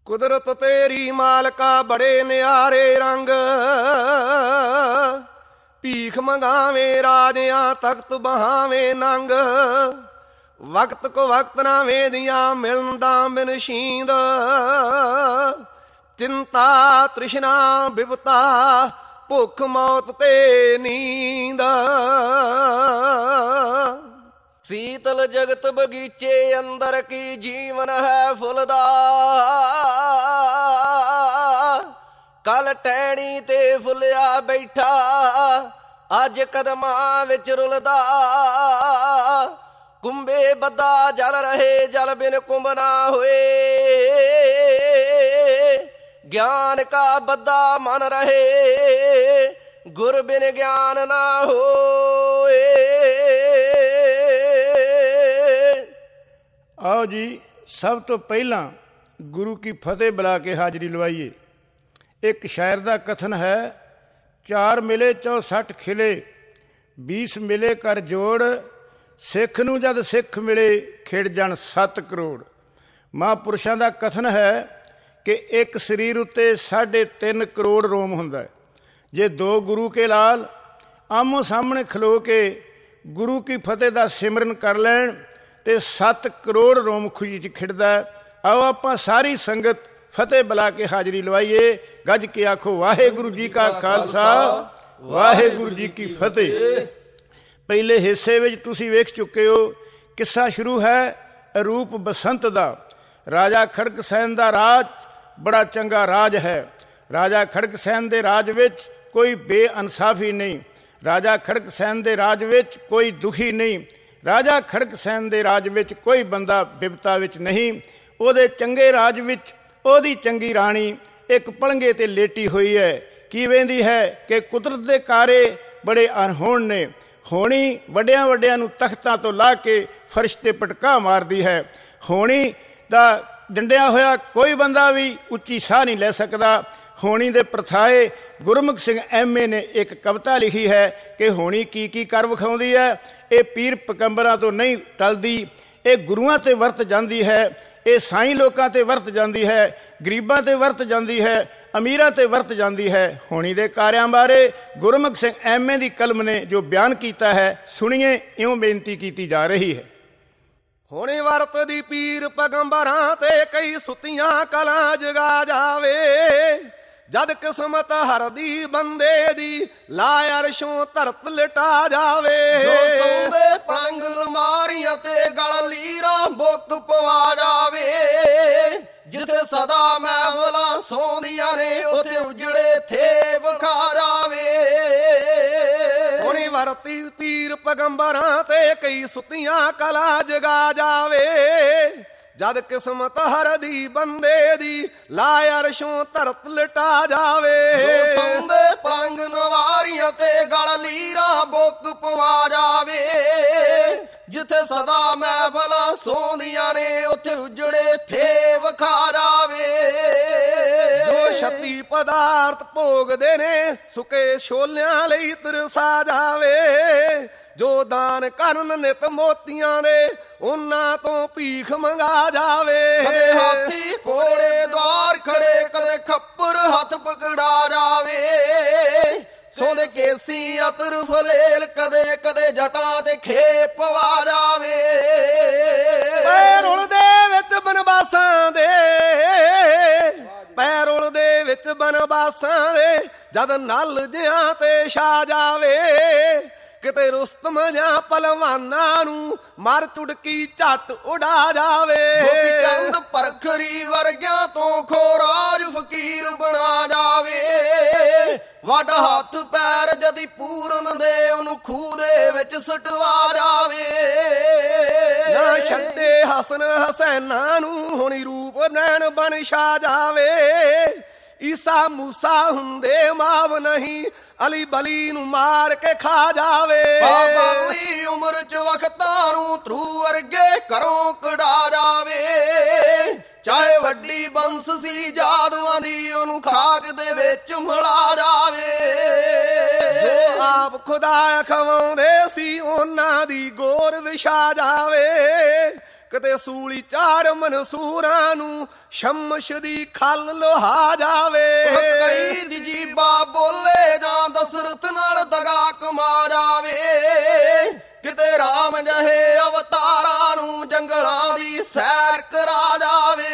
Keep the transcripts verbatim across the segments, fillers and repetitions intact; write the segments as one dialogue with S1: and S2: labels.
S1: ਕੁਦਰਤ ਤੇਰੀ ਮਾਲਕਾ ਬੜੇ ਨਿਆਰੇ ਰੰਗ, ਭੀਖ ਮੰਗਾਵੇਂ ਰਾਜਿਆਂ ਤਖਤ ਬਹਾਵੇਂ ਨੰਗ। ਵਕਤ ਕੋ ਵਕਤ ਨਾ ਵੇਦੀਆਂ ਮਿਲਣ ਦਾ ਬਿਨਸ਼ੀਂਦ, ਚਿੰਤਾ ਤ੍ਰਿਸ਼ਨਾ ਬਿਪਤਾ ਭੁੱਖ ਮੌਤ ਤੇ ਨੀਂਦ। ਸੀਤਲ ਜਗਤ ਬਗੀਚੇ ਅੰਦਰ ਕੀ ਜੀਵਨ ਹੈ ਫੁੱਲਦਾ, ਕੱਲ ਟਹਿਣੀ ਤੇ ਫੁੱਲਿਆ ਬੈਠਾ ਅੱਜ ਕਦਮਾਂ ਵਿੱਚ ਰੁਲਦਾ। ਕੁੰਭੇ ਬੱਦਾ ਜਲ ਰਹੇ ਜਲ ਬਿਨ ਕੁੰਭ ਨਾ ਹੋਏ, ਗਿਆਨ ਕਾ ਬੱਦਾ ਮਨ ਰਹੇ ਗੁਰ ਬਿਨ ਗਿਆਨ ਨਾ ਹੋਏ।
S2: ਆਓ ਜੀ, ਸਭ ਤੋਂ ਪਹਿਲਾਂ ਗੁਰੂ ਕੀ ਫਤਿਹ ਬੁਲਾ ਕੇ ਹਾਜ਼ਰੀ ਲਵਾਈਏ। ਇੱਕ ਸ਼ਾਇਰ ਦਾ ਕਥਨ ਹੈ, ਚਾਰ ਮਿਲੇ ਚੌਸਠ ਖਿਲੇ, ਬੀਸ ਮਿਲੇ ਕਰ ਜੋੜ, ਸਿੱਖ ਨੂੰ ਜਦ ਸਿੱਖ ਮਿਲੇ ਖਿੜ ਜਾਣ ਸੱਤ ਕਰੋੜ। ਮਹਾਂਪੁਰਸ਼ਾਂ ਦਾ ਕਥਨ ਹੈ ਕਿ ਇੱਕ ਸਰੀਰ ਉੱਤੇ ਸਾਢੇ ਤਿੰਨ ਕਰੋੜ ਰੋਮ ਹੁੰਦਾ ਹੈ। ਜੇ ਦੋ ਗੁਰੂ ਕੇ ਲਾਲ ਆਮੋ ਸਾਹਮਣੇ ਖਲੋ ਕੇ ਗੁਰੂ ਕੀ ਫਤਿਹ ਦਾ ਸਿਮਰਨ ਕਰ ਲੈਣ ਤੇ ਸੱਤ ਕਰੋੜ ਰੋਮ ਖੁਸ਼ੀ 'ਚ ਖਿੜਦਾ। ਆਓ ਆਪਾਂ ਸਾਰੀ ਸੰਗਤ ਫਤਿਹ ਬੁਲਾ ਕੇ ਹਾਜ਼ਰੀ ਲਵਾਈਏ। ਗੱਜ ਕੇ ਆਖੋ, ਵਾਹਿਗੁਰੂ ਜੀ ਕਾ ਖਾਲਸਾ ਵਾਹਿਗੁਰੂ ਜੀ ਕੀ ਫਤਿਹ। ਪਹਿਲੇ ਹਿੱਸੇ ਵਿੱਚ ਤੁਸੀਂ ਵੇਖ ਚੁੱਕੇ ਹੋ, ਕਿੱਸਾ ਸ਼ੁਰੂ ਹੈ ਅਰੂਪ ਬਸੰਤ ਦਾ। ਰਾਜਾ ਖੜਕ ਸੈਨ ਦਾ ਰਾਜ ਬੜਾ ਚੰਗਾ ਰਾਜ ਹੈ। ਰਾਜਾ ਖੜਕ ਸੈਨ ਦੇ ਰਾਜ ਵਿੱਚ ਕੋਈ ਬੇਇਨਸਾਫੀ ਨਹੀਂ। ਰਾਜਾ ਖੜਕ ਸੈਨ ਦੇ ਰਾਜ ਵਿੱਚ ਕੋਈ ਦੁਖੀ ਨਹੀਂ। ਰਾਜਾ ਖੜਕ ਸੈਨ ਦੇ ਰਾਜ ਵਿੱਚ ਕੋਈ ਬੰਦਾ ਬਿਪਤਾ ਵਿੱਚ ਨਹੀਂ। ਉਹਦੇ ਚੰਗੇ ਰਾਜ ਵਿੱਚ ਉਹਦੀ ਚੰਗੀ ਰਾਣੀ ਇੱਕ ਪਲੰਘੇ 'ਤੇ ਲੇਟੀ ਹੋਈ ਹੈ। ਕੀ ਵੇਂਦੀ ਹੈ ਕਿ ਕੁਦਰਤ ਦੇ ਕਾਰੇ ਬੜੇ ਅਨਹੋਣ ਨੇ। ਹੋਣੀ ਵੱਡਿਆਂ ਵੱਡਿਆਂ ਨੂੰ ਤਖਤਾਂ ਤੋਂ ਲਾ ਕੇ ਫਰਸ਼ 'ਤੇ ਪਟਕਾ ਮਾਰਦੀ ਹੈ। ਹੋਣੀ ਦਾ ਡੰਡਿਆ ਹੋਇਆ ਕੋਈ ਬੰਦਾ ਵੀ ਉੱਚੀ ਸਾਹ ਨਹੀਂ ਲੈ ਸਕਦਾ। ਹੋਣੀ ਦੇ ਪ੍ਰਥਾਏ ਗੁਰਮੁਖ ਸਿੰਘ ਐਮ ਏ ਨੇ ਇੱਕ ਕਵਿਤਾ ਲਿਖੀ ਹੈ ਕਿ ਹੋਣੀ ਕੀ ਕੀ ਕਰ ਵਿਖਾਉਂਦੀ ਹੈ। ਇਹ ਪੀਰ ਪਕੰਬਰਾਂ ਤੋਂ ਨਹੀਂ ਟਲਦੀ, ਇਹ ਗੁਰੂਆਂ 'ਤੇ ਵਰਤ ਜਾਂਦੀ ਹੈ, ਇਹ ਸਾਈਂ ਲੋਕਾਂ 'ਤੇ ਵਰਤ ਜਾਂਦੀ ਹੈ, ਗਰੀਬਾਂ 'ਤੇ ਵਰਤ ਜਾਂਦੀ ਹੈ, ਅਮੀਰਾਂ 'ਤੇ ਵਰਤ ਜਾਂਦੀ ਹੈ। ਹੋਣੀ ਦੇ ਕਾਰਿਆਂ ਬਾਰੇ ਗੁਰਮੁਖ ਸਿੰਘ ਐਮ ਏ ਦੀ ਕਲਮ ਨੇ ਜੋ ਬਿਆਨ ਕੀਤਾ ਹੈ, ਸੁਣੀਏ। ਇਉਂ ਬੇਨਤੀ ਕੀਤੀ ਜਾ ਰਹੀ ਹੈ।
S1: ਹੋਣੀ ਵਰਤਦੀ ਪੀਰ ਪਗੰਬਰਾਂ ਤੇ ਕਈ ਸੁੱਤੀਆਂ ਕਲਾਂ ਜਗਾ ਜਾਵੇ, ਜਦ ਕਿਸਮਤ ਹਰਦੀ ਬੰਦੇ ਦੀ ਲਾ ਅਰਸ਼ੋਂ ਧਰਤ ਲਿਟਾ ਜਾਵੇ।
S3: ਜੋ ਸੌਂਦੇ ਪਲੰਗ ਅਲਮਾਰੀਆਂ ਤੇ ਗਲ ਲੀਰਾਂ ਬੁੱਕ ਪਵਾ ਜਾਵੇ, ਜਿੱਥੇ ਸਦਾ ਮਹਿਫਲਾਂ ਸੌਂਦੀਆਂ ਨੇ ਉੱਥੇ ਉਜੜੇ ਥੇ ਵਿਖਾ ਜਾਵੇ।
S1: ਹੋਣੀ ਵਰਤੀ ਪੀਰ ਪਗੰਬਰਾਂ ਤੇ ਕਈ ਸੁੱਤੀਆਂ ਕਲਾ ਜਗਾ ਜਾਵੇ, ਜਦ ਕਿਸਮਤ ਹਰਦੀ ਬੰਦੇ ਦੀ ਲਾ ਅਰਸ਼ੋਂ ਧਰਤ ਲਿਟਾ ਜਾਵੇ।
S3: ਜੋ ਸੌਂਦੇ ਪਲੰਗ ਨਵਾਰੀਆਂ ਤੇ ਗਲ ਲੀਰਾਂ ਬੁੱਕ ਪਵਾ ਜਾਵੇ, ਜਿੱਥੇ ਸਦਾ ਮਹਿਫਲਾਂ ਸੌਂਦੀਆਂ ਨੇ ਉੱਥੇ ਉਜੜੇ ਥੇ ਵਿਖਾ ਜਾਵੇ।
S1: ਜੋ ਛੱਤੀ ਪਦਾਰਥ ਭੋਗਦੇ ਨੇ ਸੁੱਕੇ ਛੋਲਿਆਂ ਲਈ ਤਰਸਾ ਜਾਵੇ, ਜੋ ਦਾਨ ਕਰਨ ਨਿਤ ਮੋਤੀਆਂ ਦੇ ਉਹਨਾਂ ਤੋਂ ਭੀਖ ਮੰਗਾ ਜਾਵੇ।
S3: ਕਦੇ ਹਾਥੀ ਘੋੜੇ ਦੁਆਰ ਖੜੇ, ਕਦੇ ਖੱਪਰ ਹੱਥ ਪਕੜਾ ਜਾਵੇ, ਸੋਦੇ ਕੇਸੀ ਅਤਰ ਫਲੇਲ ਕਦੇ ਕਦੇ ਜਟਾਂ ਤੇ ਖੇਪ ਪਵਾ ਜਾਵੇ।
S1: ਪੈਰ ਉਲਦੇ ਵਿੱਚ ਬਨਵਾਸਾਂ ਦੇ, ਪੈਰ ਉਲਦੇ ਵਿੱਚ ਬਨਵਾਸਾਂ ਦੇ, ਜਦ ਨਲ ਜਿਆਂ ਤੇ ਛਾ ਜਾਵੇ, ਕਿਤੇ ਰੁਸਤਮ ਜਾਂ ਪਹਿਲਵਾਨਾਂ ਨੂੰ ਮਰ ਚੁੜਕੀ ਝੱਟ ਉਡਾ ਜਾਵੇ।
S3: ਗੋਪੀ ਚੰਦ ਪਰਖਰੀ ਵਰਗਿਆਂ ਤੋਂ ਖੋਰਾਜ ਫਕੀਰ ਬਣਾ ਜਾਵੇ, ਵੱਡ ਹੱਥ ਪੈਰ ਜਦੀ ਪੂਰਨ ਦੇ ਉਹਨੂੰ ਖੂਹ ਦੇ ਵਿੱਚ ਸੁਟਵਾ ਜਾਵੇ।
S1: ਨਾ ਛੱਡੇ ਹਸਨ ਹਸੈਨਾਂ ਨੂੰ ਹੋਣੀ ਰੂਪ ਨੈਣ ਬਣ ਛਾ ਜਾਵੇ, ਈਸਾ ਮੂਸਾ ਹੁੰਦੇ ਮਾਵ ਨਹੀਂ ਅਲੀ ਬਲੀ ਨੂੰ ਮਾਰ ਕੇ ਖਾ ਜਾਵੇ।
S3: ਬਾਬਲੀ ਉਮਰ ਚ ਵਕਤਾਂ ਨੂੰ ਤਰੂ ਵਰਗੇ ਘਰੋਂ ਕਢਾ ਜਾਵੇ, ਚਾਹੇ ਵੱਡੀ ਬੰਸ ਸੀ ਜਾਦੂਆਂ ਦੀ ਉਹਨੂੰ ਖਾਕ ਦੇ ਵਿੱਚ ਮਿਲਾ ਜਾਵੇ।
S1: ਜੋ ਆਪ ਖੁਦਾ ਖਵਾਉਂਦੇ ਸੀ ਉਹਨਾਂ ਦੀ ਗੋਰ ਵਿਛਾ ਜਾਵੇ, ਕਿਤੇ ਸੂਲੀ ਚਾੜ ਮਨਸੂਰਾਂ ਨੂੰ ਸ਼ਮਸ਼ ਦੀ ਖਲ ਲੋਹਾ ਜਾਵੇ।
S3: ਕਈ ਦੀ ਜੀਬਾ ਬੋਲੇ ਜਾਂ ਦਸਰਤ ਨਾਲ ਦਗਾ ਕਮਾ ਜਾਵੇ। ਕਿਤੇ ਰਾਮ ਜਹੇ ਅਵਤਾਰਾਂ ਨੂੰ ਜੰਗਲਾਂ ਦੀ ਸੈਰ ਕਰਾ ਜਾਵੇ।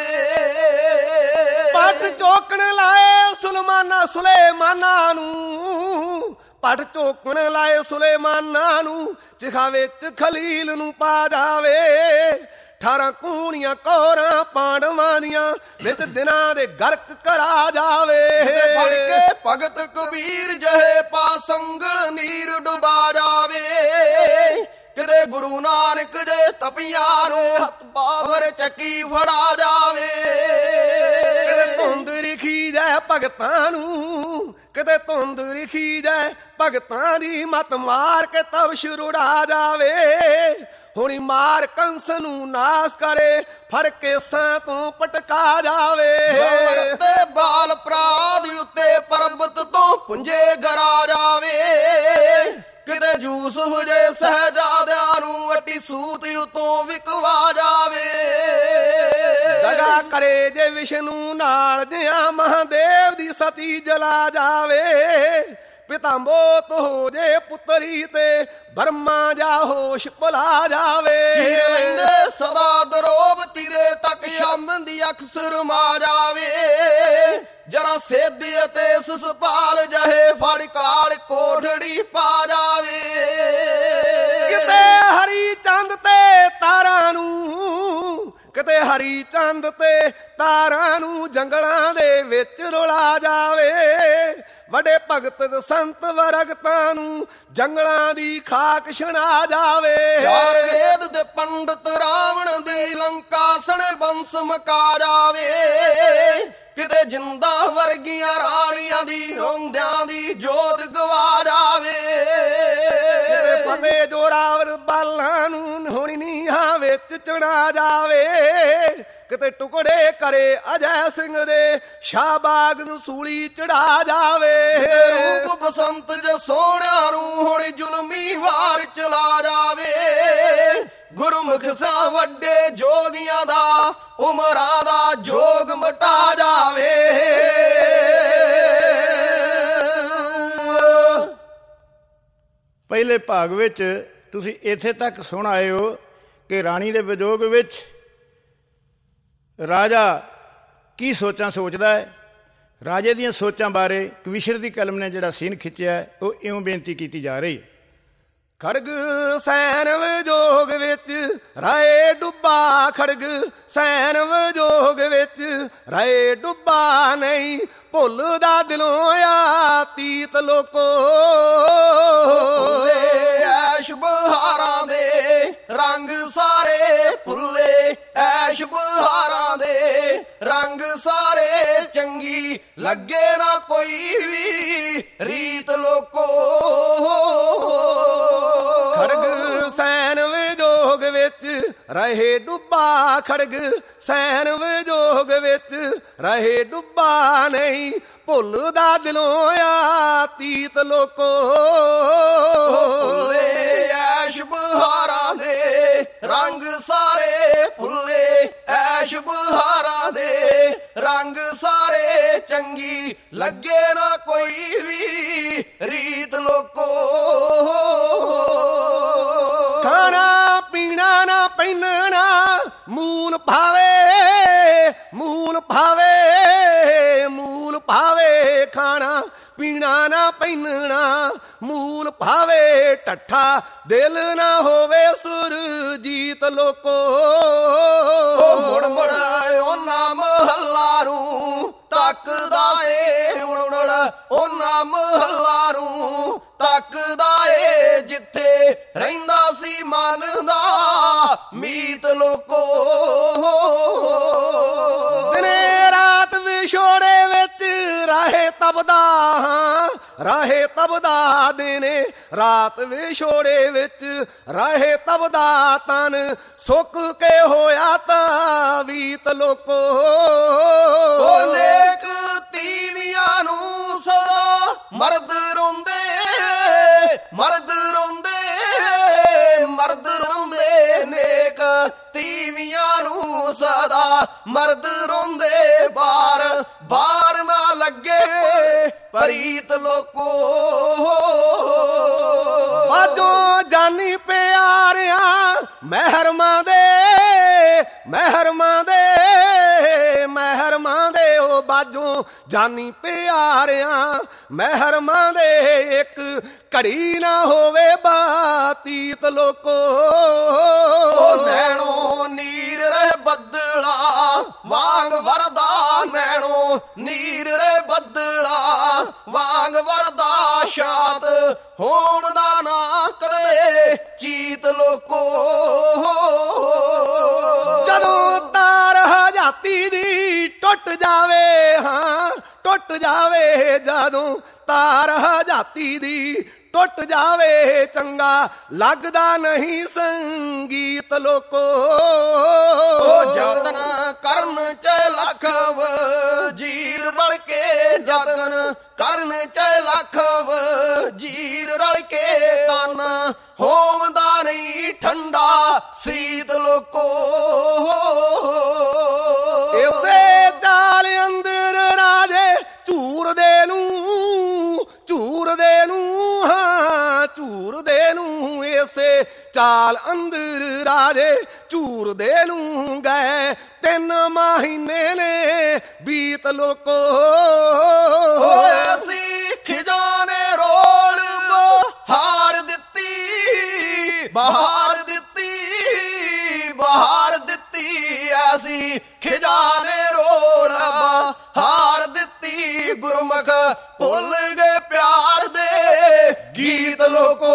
S1: ਪੱਟ ਚੋਕਣ ਲਾਏ ਸੁਲਮਾਨਾ ਸੁਲੇਮਾਨਾਂ ਨੂੰ, ਪੱਟ ਚੋਕਣ ਲਾਏ ਸੁਲੇਮਾਨਾਂ ਨੂੰ ਚਿਖਾ ਵਿੱਚ ਖਲੀਲ ਨੂੰ ਪਾ ਜਾਵੇ। ਅਠਾਰਾਂ ਕੂਣੀਆਂ ਕੋਰਾਂ ਪਾਂਡਵਾਂ ਦੀਆਂ ਵਿੱਚ ਦਿਨਾਂ ਦੇ ਗਰਕ ਕਰਾ ਜਾਵੇ।
S3: ਫੜ ਕੇ ਭਗਤ ਕਬੀਰ ਜਹੇ ਪਾਸੰਗਲ ਨੀਰ ਡੁਬਾ ਜਾਵੇ। ਕਿਤੇ ਗੁਰੂ ਨਾਨਕ ਜੇ ਤਪੀਆਂ ਨੂੰ ਹੱਥ ਬਾਬਰ ਚੱਕੀ ਫੜਾ ਜਾਵੇ।
S1: ਕਿਤੇ ਧੁੰਦ ਰਿਖੀ ਜੈ ਭਗਤਾਂ ਨੂੰ, ਕਿਤੇ ਧੁੰਦ ਰਿਖੀ ਜੈ ਭਗਤਾਂ ਦੀ ਮਤ ਮਾਰ ਕੇ ਤਵਸ਼ ਰੁੜਾ ਜਾਵੇ। ਹੁਣੀ ਮਾਰ ਕੰਸ ਨੂੰ ਨਾਸ ਕਰੇ ਫੜ ਕੇ ਸਾਂ ਤੋਂ ਪਟਕਾ ਜਾਵੇ।
S3: ਤੇ ਬਾਲ ਪ੍ਰਾਦ ਉੱਤੇ ਪਰਬਤ ਤੋਂ ਪੁੰਜੇ ਗਰਾ ਜਾਵੇ। ਕਿਤੇ ਯੂਸਫ ਜੇ ਸਹਿਜਾਦਿਆਂ ਨੂੰ ਅੱਟੀ ਸੂਤ ਉਤੋਂ ਵਿਕਵਾ ਜਾਵੇ।
S1: ਦਗਾ ਕਰੇ ਜੇ ਵਿਸ਼ਨੂੰ ਨਾਲ ਜਿਆ ਮਹਾਦੇਵ ਦੀ ਸਤੀ ਜਲਾ ਜਾਵੇ। ਪਿਤਾ ਮੋਤ ਹੋ ਜੇ ਪੁੱਤਰੀ ਤੇ ਬਰਮਾ ਜਾ ਹੋਸ਼ ਭੁਲਾ ਜਾਵੇ।
S3: ਚੀਰ ਲੈਂਦੇ ਸਦਾ ਦਰੋਬਤੀ ਦੇ ਤੱਕ ਸ਼ਮ ਦੀ ਅੱਖ ਸੁਰਮਾ ਜਾਵੇ। ਜਰਾ ਸੇਧੀ ਅਤੇ ਸਸਪਾਲ ਜਹੇ ਫੜ ਕਾਲ ਕੋਠੜੀ ਪਾ ਜਾਵੇ।
S1: ਕਿਤੇ ਹਰੀ ਚੰਦ ਤੇ ਤਾਰਾਂ ਨੂੰ, ਕਿਤੇ ਹਰੀ ਚੰਦ ਤੇ ਤਾਰਾਂ ਨੂੰ ਜੰਗਲਾਂ ਦੇ ਵਿੱਚ ਰੁਲਾ ਜਾਵੇ। ਵੱਡੇ ਭਗਤ ਸੰਤ ਵਰਗਤਾਂ ਨੂੰ ਜੰਗਲਾਂ ਦੀ ਖਾਕ ਛਣਾ ਜਾਵੇ।
S3: ਚਾਰ ਵੇਦ ਦੇ ਪੰਡਤ ਰਾਵਣ ਦੀ ਲੰਕਾ ਸਣੇ ਬੰਸ ਮਕਾ ਜਾਵੇ। ਕਿਤੇ ਜਿੰਦਾ ਵਰਗੀਆਂ ਰਾਣੀਆਂ ਦੀ ਰੋਂਦਿਆਂ ਦੀ ਜੋਤ ਗਵਾ ਜਾਵੇ।
S1: ਕਿਤੇ ਫਤਿਹ ਜੋਰਾਵਰ ਬਾਲਾਂ ਨੂੰ ਹੋਣੀ ਨੀਹਾਂ ਵਿੱਚ ਚੜਾ ਜਾਵੇ। ਕਿਤੇ ਟੁਕੜੇ ਕਰੇ ਅਜੈ ਸਿੰਘ ਦੇ ਸ਼ਾਹਬਾਗ ਨੂੰ ਸੂਲੀ ਚੜਾ ਜਾਵੇ।
S3: ਰੂਪ ਬਸੰਤ ਜੇ ਸੋਹਣਿਆਂ ਨੂੰ ਹੁਣ ਜ਼ੁਲਮੀ ਵਾਰ ਚਲਾ ਜਾਵੇ। ਗੁਰਮੁਖ ਸਾ ਵੱਡੇ ਜੋਗੀਆਂ ਦਾ ਉਮਰਾਂ ਦਾ ਜੋਗ ਮਟਾ ਜਾਵੇ।
S2: ਪਹਿਲੇ ਭਾਗ ਵਿੱਚ ਤੁਸੀਂ ਇੱਥੇ ਤੱਕ ਸੁਣ ਆਏ ਹੋ ਕਿ ਰਾਣੀ ਦੇ ਵਿਜੋਗ ਵਿੱਚ ਰਾਜਾ ਕੀ ਸੋਚਾਂ ਸੋਚਦਾ ਹੈ। ਰਾਜੇ ਦੀਆਂ ਸੋਚਾਂ ਬਾਰੇ ਕਵੀਸ਼ਰ ਦੀ ਕਲਮ ਨੇ ਜਿਹੜਾ ਸੀਨ ਖਿੱਚਿਆ ਹੈ ਉਹ ਇਉਂ ਬੇਨਤੀ ਕੀਤੀ ਜਾ ਰਹੀ ਹੈ।
S1: ਖੜਗ ਸੈਨ ਵਿਜੋਗ ਵਿੱਚ ਰਾਏ ਡੁੱਬਾ, ਖੜਗ ਸੈਨ ਵਿਜੋਗ ਵਿੱਚ ਰਾਏ ਡੁੱਬਾ ਨਹੀਂ ਭੁੱਲਦਾ ਦਿਲੋਂ ਆ ਤੀਤ ਲੋਕੋ।
S3: ਐਸ਼ ਬਹਾਰਾਂ ਦੇ ਰੰਗ ਸਾਰੇ ਭੁੱਲੇ, ਐਸ਼ ਬਹਾਰਾਂ ਦੇ ਰੰਗ ਸਾਰੇ ਚੰਗੀ ਲੱਗੇ ਨਾ ਕੋਈ ਵੀ ਰੀਤ ਲੋਕੋ।
S1: ਖੜਗ ਸੈਨ ਵਿਜੋਗ ਵਿੱਚ ਰਹੇ ਡੁੱਬਾ, ਖੜਗ ਸੈਨ ਵਿਜੋਗ ਵਿੱਚ ਰਹੇ ਡੁੱਬਾ ਨਹੀਂ ਭੁੱਲਦਾ ਦਿਲੋਂ ਆ ਤੀਤ ਲੋਕੋ।
S3: ਐਸ਼ ਬਹਾਰਾਂ ਦੇ ਰੰਗ ਸਾਰੇ ਭੁੱਲੇ, ਐਸ਼ ਬਹਾਰਾਂ ਦੇ ਰੰਗ ਸਾਰੇ ਚੰਗੀ ਲੱਗੇ ਨਾ ਕੋਈ ਵੀ ਰੀਤ ਲੋਕੋ।
S1: ਖਾਣਾ ਪੀਣਾ ਨਾ ਪਹਿਨਣਾ ਮੂਲ ਭਾਵੇ, ਮੂਲ ਭਾਵੇ, ਮੂਲ ਭਾਵੇ। ਖਾਣਾ ਪੀਣਾ ਨਾ ਪਹਿਨਣਾ ਮੂਲ ਭਾਵੇ। ਠੱਠਾ ਦਿਲ ਨਾ ਹੋਵੇ ਸੁਰਜੀਤ ਲੋਕੋ।
S3: ਮੁੜ ਮੁੜ ਉਹਨਾਂ ਮਹੱਲਾ ਨੂੰ ਤੱਕਦਾ ਏ, ਮੁੜ ਮੁੜ ਉਹਨਾਂ ਮਹੱਲਾ ਨੂੰ ਤੱਕਦਾ ਏ ਜਿੱਥੇ ਰਹਿੰਦਾ ਸੀ ਮਨ ਦਾ ਮੀਤ ਲੋਕੋ।
S1: ਦਿਨੇ ਰਾਤ ਵਿਛੋੜੇ ਵਿੱਚ ਰਾਹੇ ਤਬਦਾ, ਰਾਹੇ ਤਬਦਾ। ਦਿਨੇ ਰਾਤ ਵਿਛੋੜੇ ਵਿੱਚ ਰਾਹੇ ਤਬਦਾ ਤਨ ਸੁੱਕ ਕੇ ਹੋਇਆ ਤਾਵੀਤ ਲੋਕੋ।
S3: ਨੇਕ ਤੀਵੀਆਂ ਨੂੰ ਸਦਾ ਮਰਦ ਰੋਂਦੇ, ਮਰਦ ਰੋਂਦੇ, ਮਰਦ ਰੋਂਦੇ। ਨੇਕ ਤੀਵੀਆਂ ਬਾਰ ਨਾ ਲੱਗੇ ਪ੍ਰੀਤ ਲੋਕੋ।
S1: ਬਾਜੋਂ ਜਾਨੀ ਪਿਆਰਿਆਂ ਮਹਿਰਮਾਂ ਦੇ ਮਹਿਰਮਾਂ ਦੇ ਮਹਿਰਮਾਂ ਦੇ ਉਹ ਬਾਜੋਂ ਜਾਨੀ ਪਿਆਰਿਆਂ ਮਹਿਰਮਾਂ ਦੇ ਇੱਕ ਘੜੀ ਨਾ ਹੋਵੇ ਬਾਤੀਤ ਲੋਕੋ।
S3: ਨੈਣੋ ਨੀਰ ਰਹਿ ਬੱਦਲਾ ਵਾਂਗ ਵਰਦਾ ਨੈਣੋ ਨੀਰ ਰਹਿ ਬੱਦਲਾ ਵਾਂਗ ਵਰਦਾ ਸ਼ਾਤ ਹੋਣ ਦਾ ਨਾ ਕਦੇ ਚੀਤ ਲੋਕੋ।
S1: ਜਦੋਂ ਤਾਰ ਹਜਾਤੀ ਦੀ ਟੁੱਟ ਜਾਵੇ ਹਾਂ ਟੁੱਟ ਜਾਵੇ ਜਦੋਂ ਤਾਰ ਹਜਾਤੀ ਦੀ ਟੁੱਟ ਜਾਵੇ ਚੰਗਾ ਲੱਗਦਾ ਨਹੀਂ ਸੰਗੀਤ ਲੋਕੋ।
S3: ਜਤਨ ਕਰਨ ਚ ਲੱਖ ਵਜੀਰ ਰਲ ਕੇ ਜਤਨ ਕਰਨ ਚ ਲੱਖ ਵਜੀਰ ਰਲ ਕੇ ਤਨ ਹੋਮਦਾ ਨਹੀਂ ਠੰਡਾ ਸੀਤ ਲੋਕੋ।
S1: ਇਸੇ ਚਾਲ ਅੰਦਰ ਰਾਜੇ ਝੂਰਦੇ ਨੂੰ ਝੂਰਦੇ ਨੂੰ ਹਾਂ ਝੂਰਦੇ ਨੂੰ ਇਸੇ ਚਾਲ ਅੰਦਰ ਰਾਜੇ ਝੂਰਦੇ ਨੂੰ ਗਏ ਤਿੰਨ ਮਹੀਨੇ ਨੇ ਬੀਤ ਲੋਕੋ।
S3: ਐਸੀ ਖਿਜਾਨੇ ਰੋਲ ਬਹਾਰ ਦਿੱਤੀ ਬਹਾਰ ਦਿੱਤੀ ਬਹਾਰ ਦਿੱਤੀ ਐਸੀ ਖਿਜਾਨੇ ਰੋਲ ਬਹਾਰ ਦਿੱਤੀ ਗੁਰਮੁਖ ਭੁੱਲ ਗਏ ਪਿਆਰ ਦੇ ਗੀਤ ਲੋਕੋ।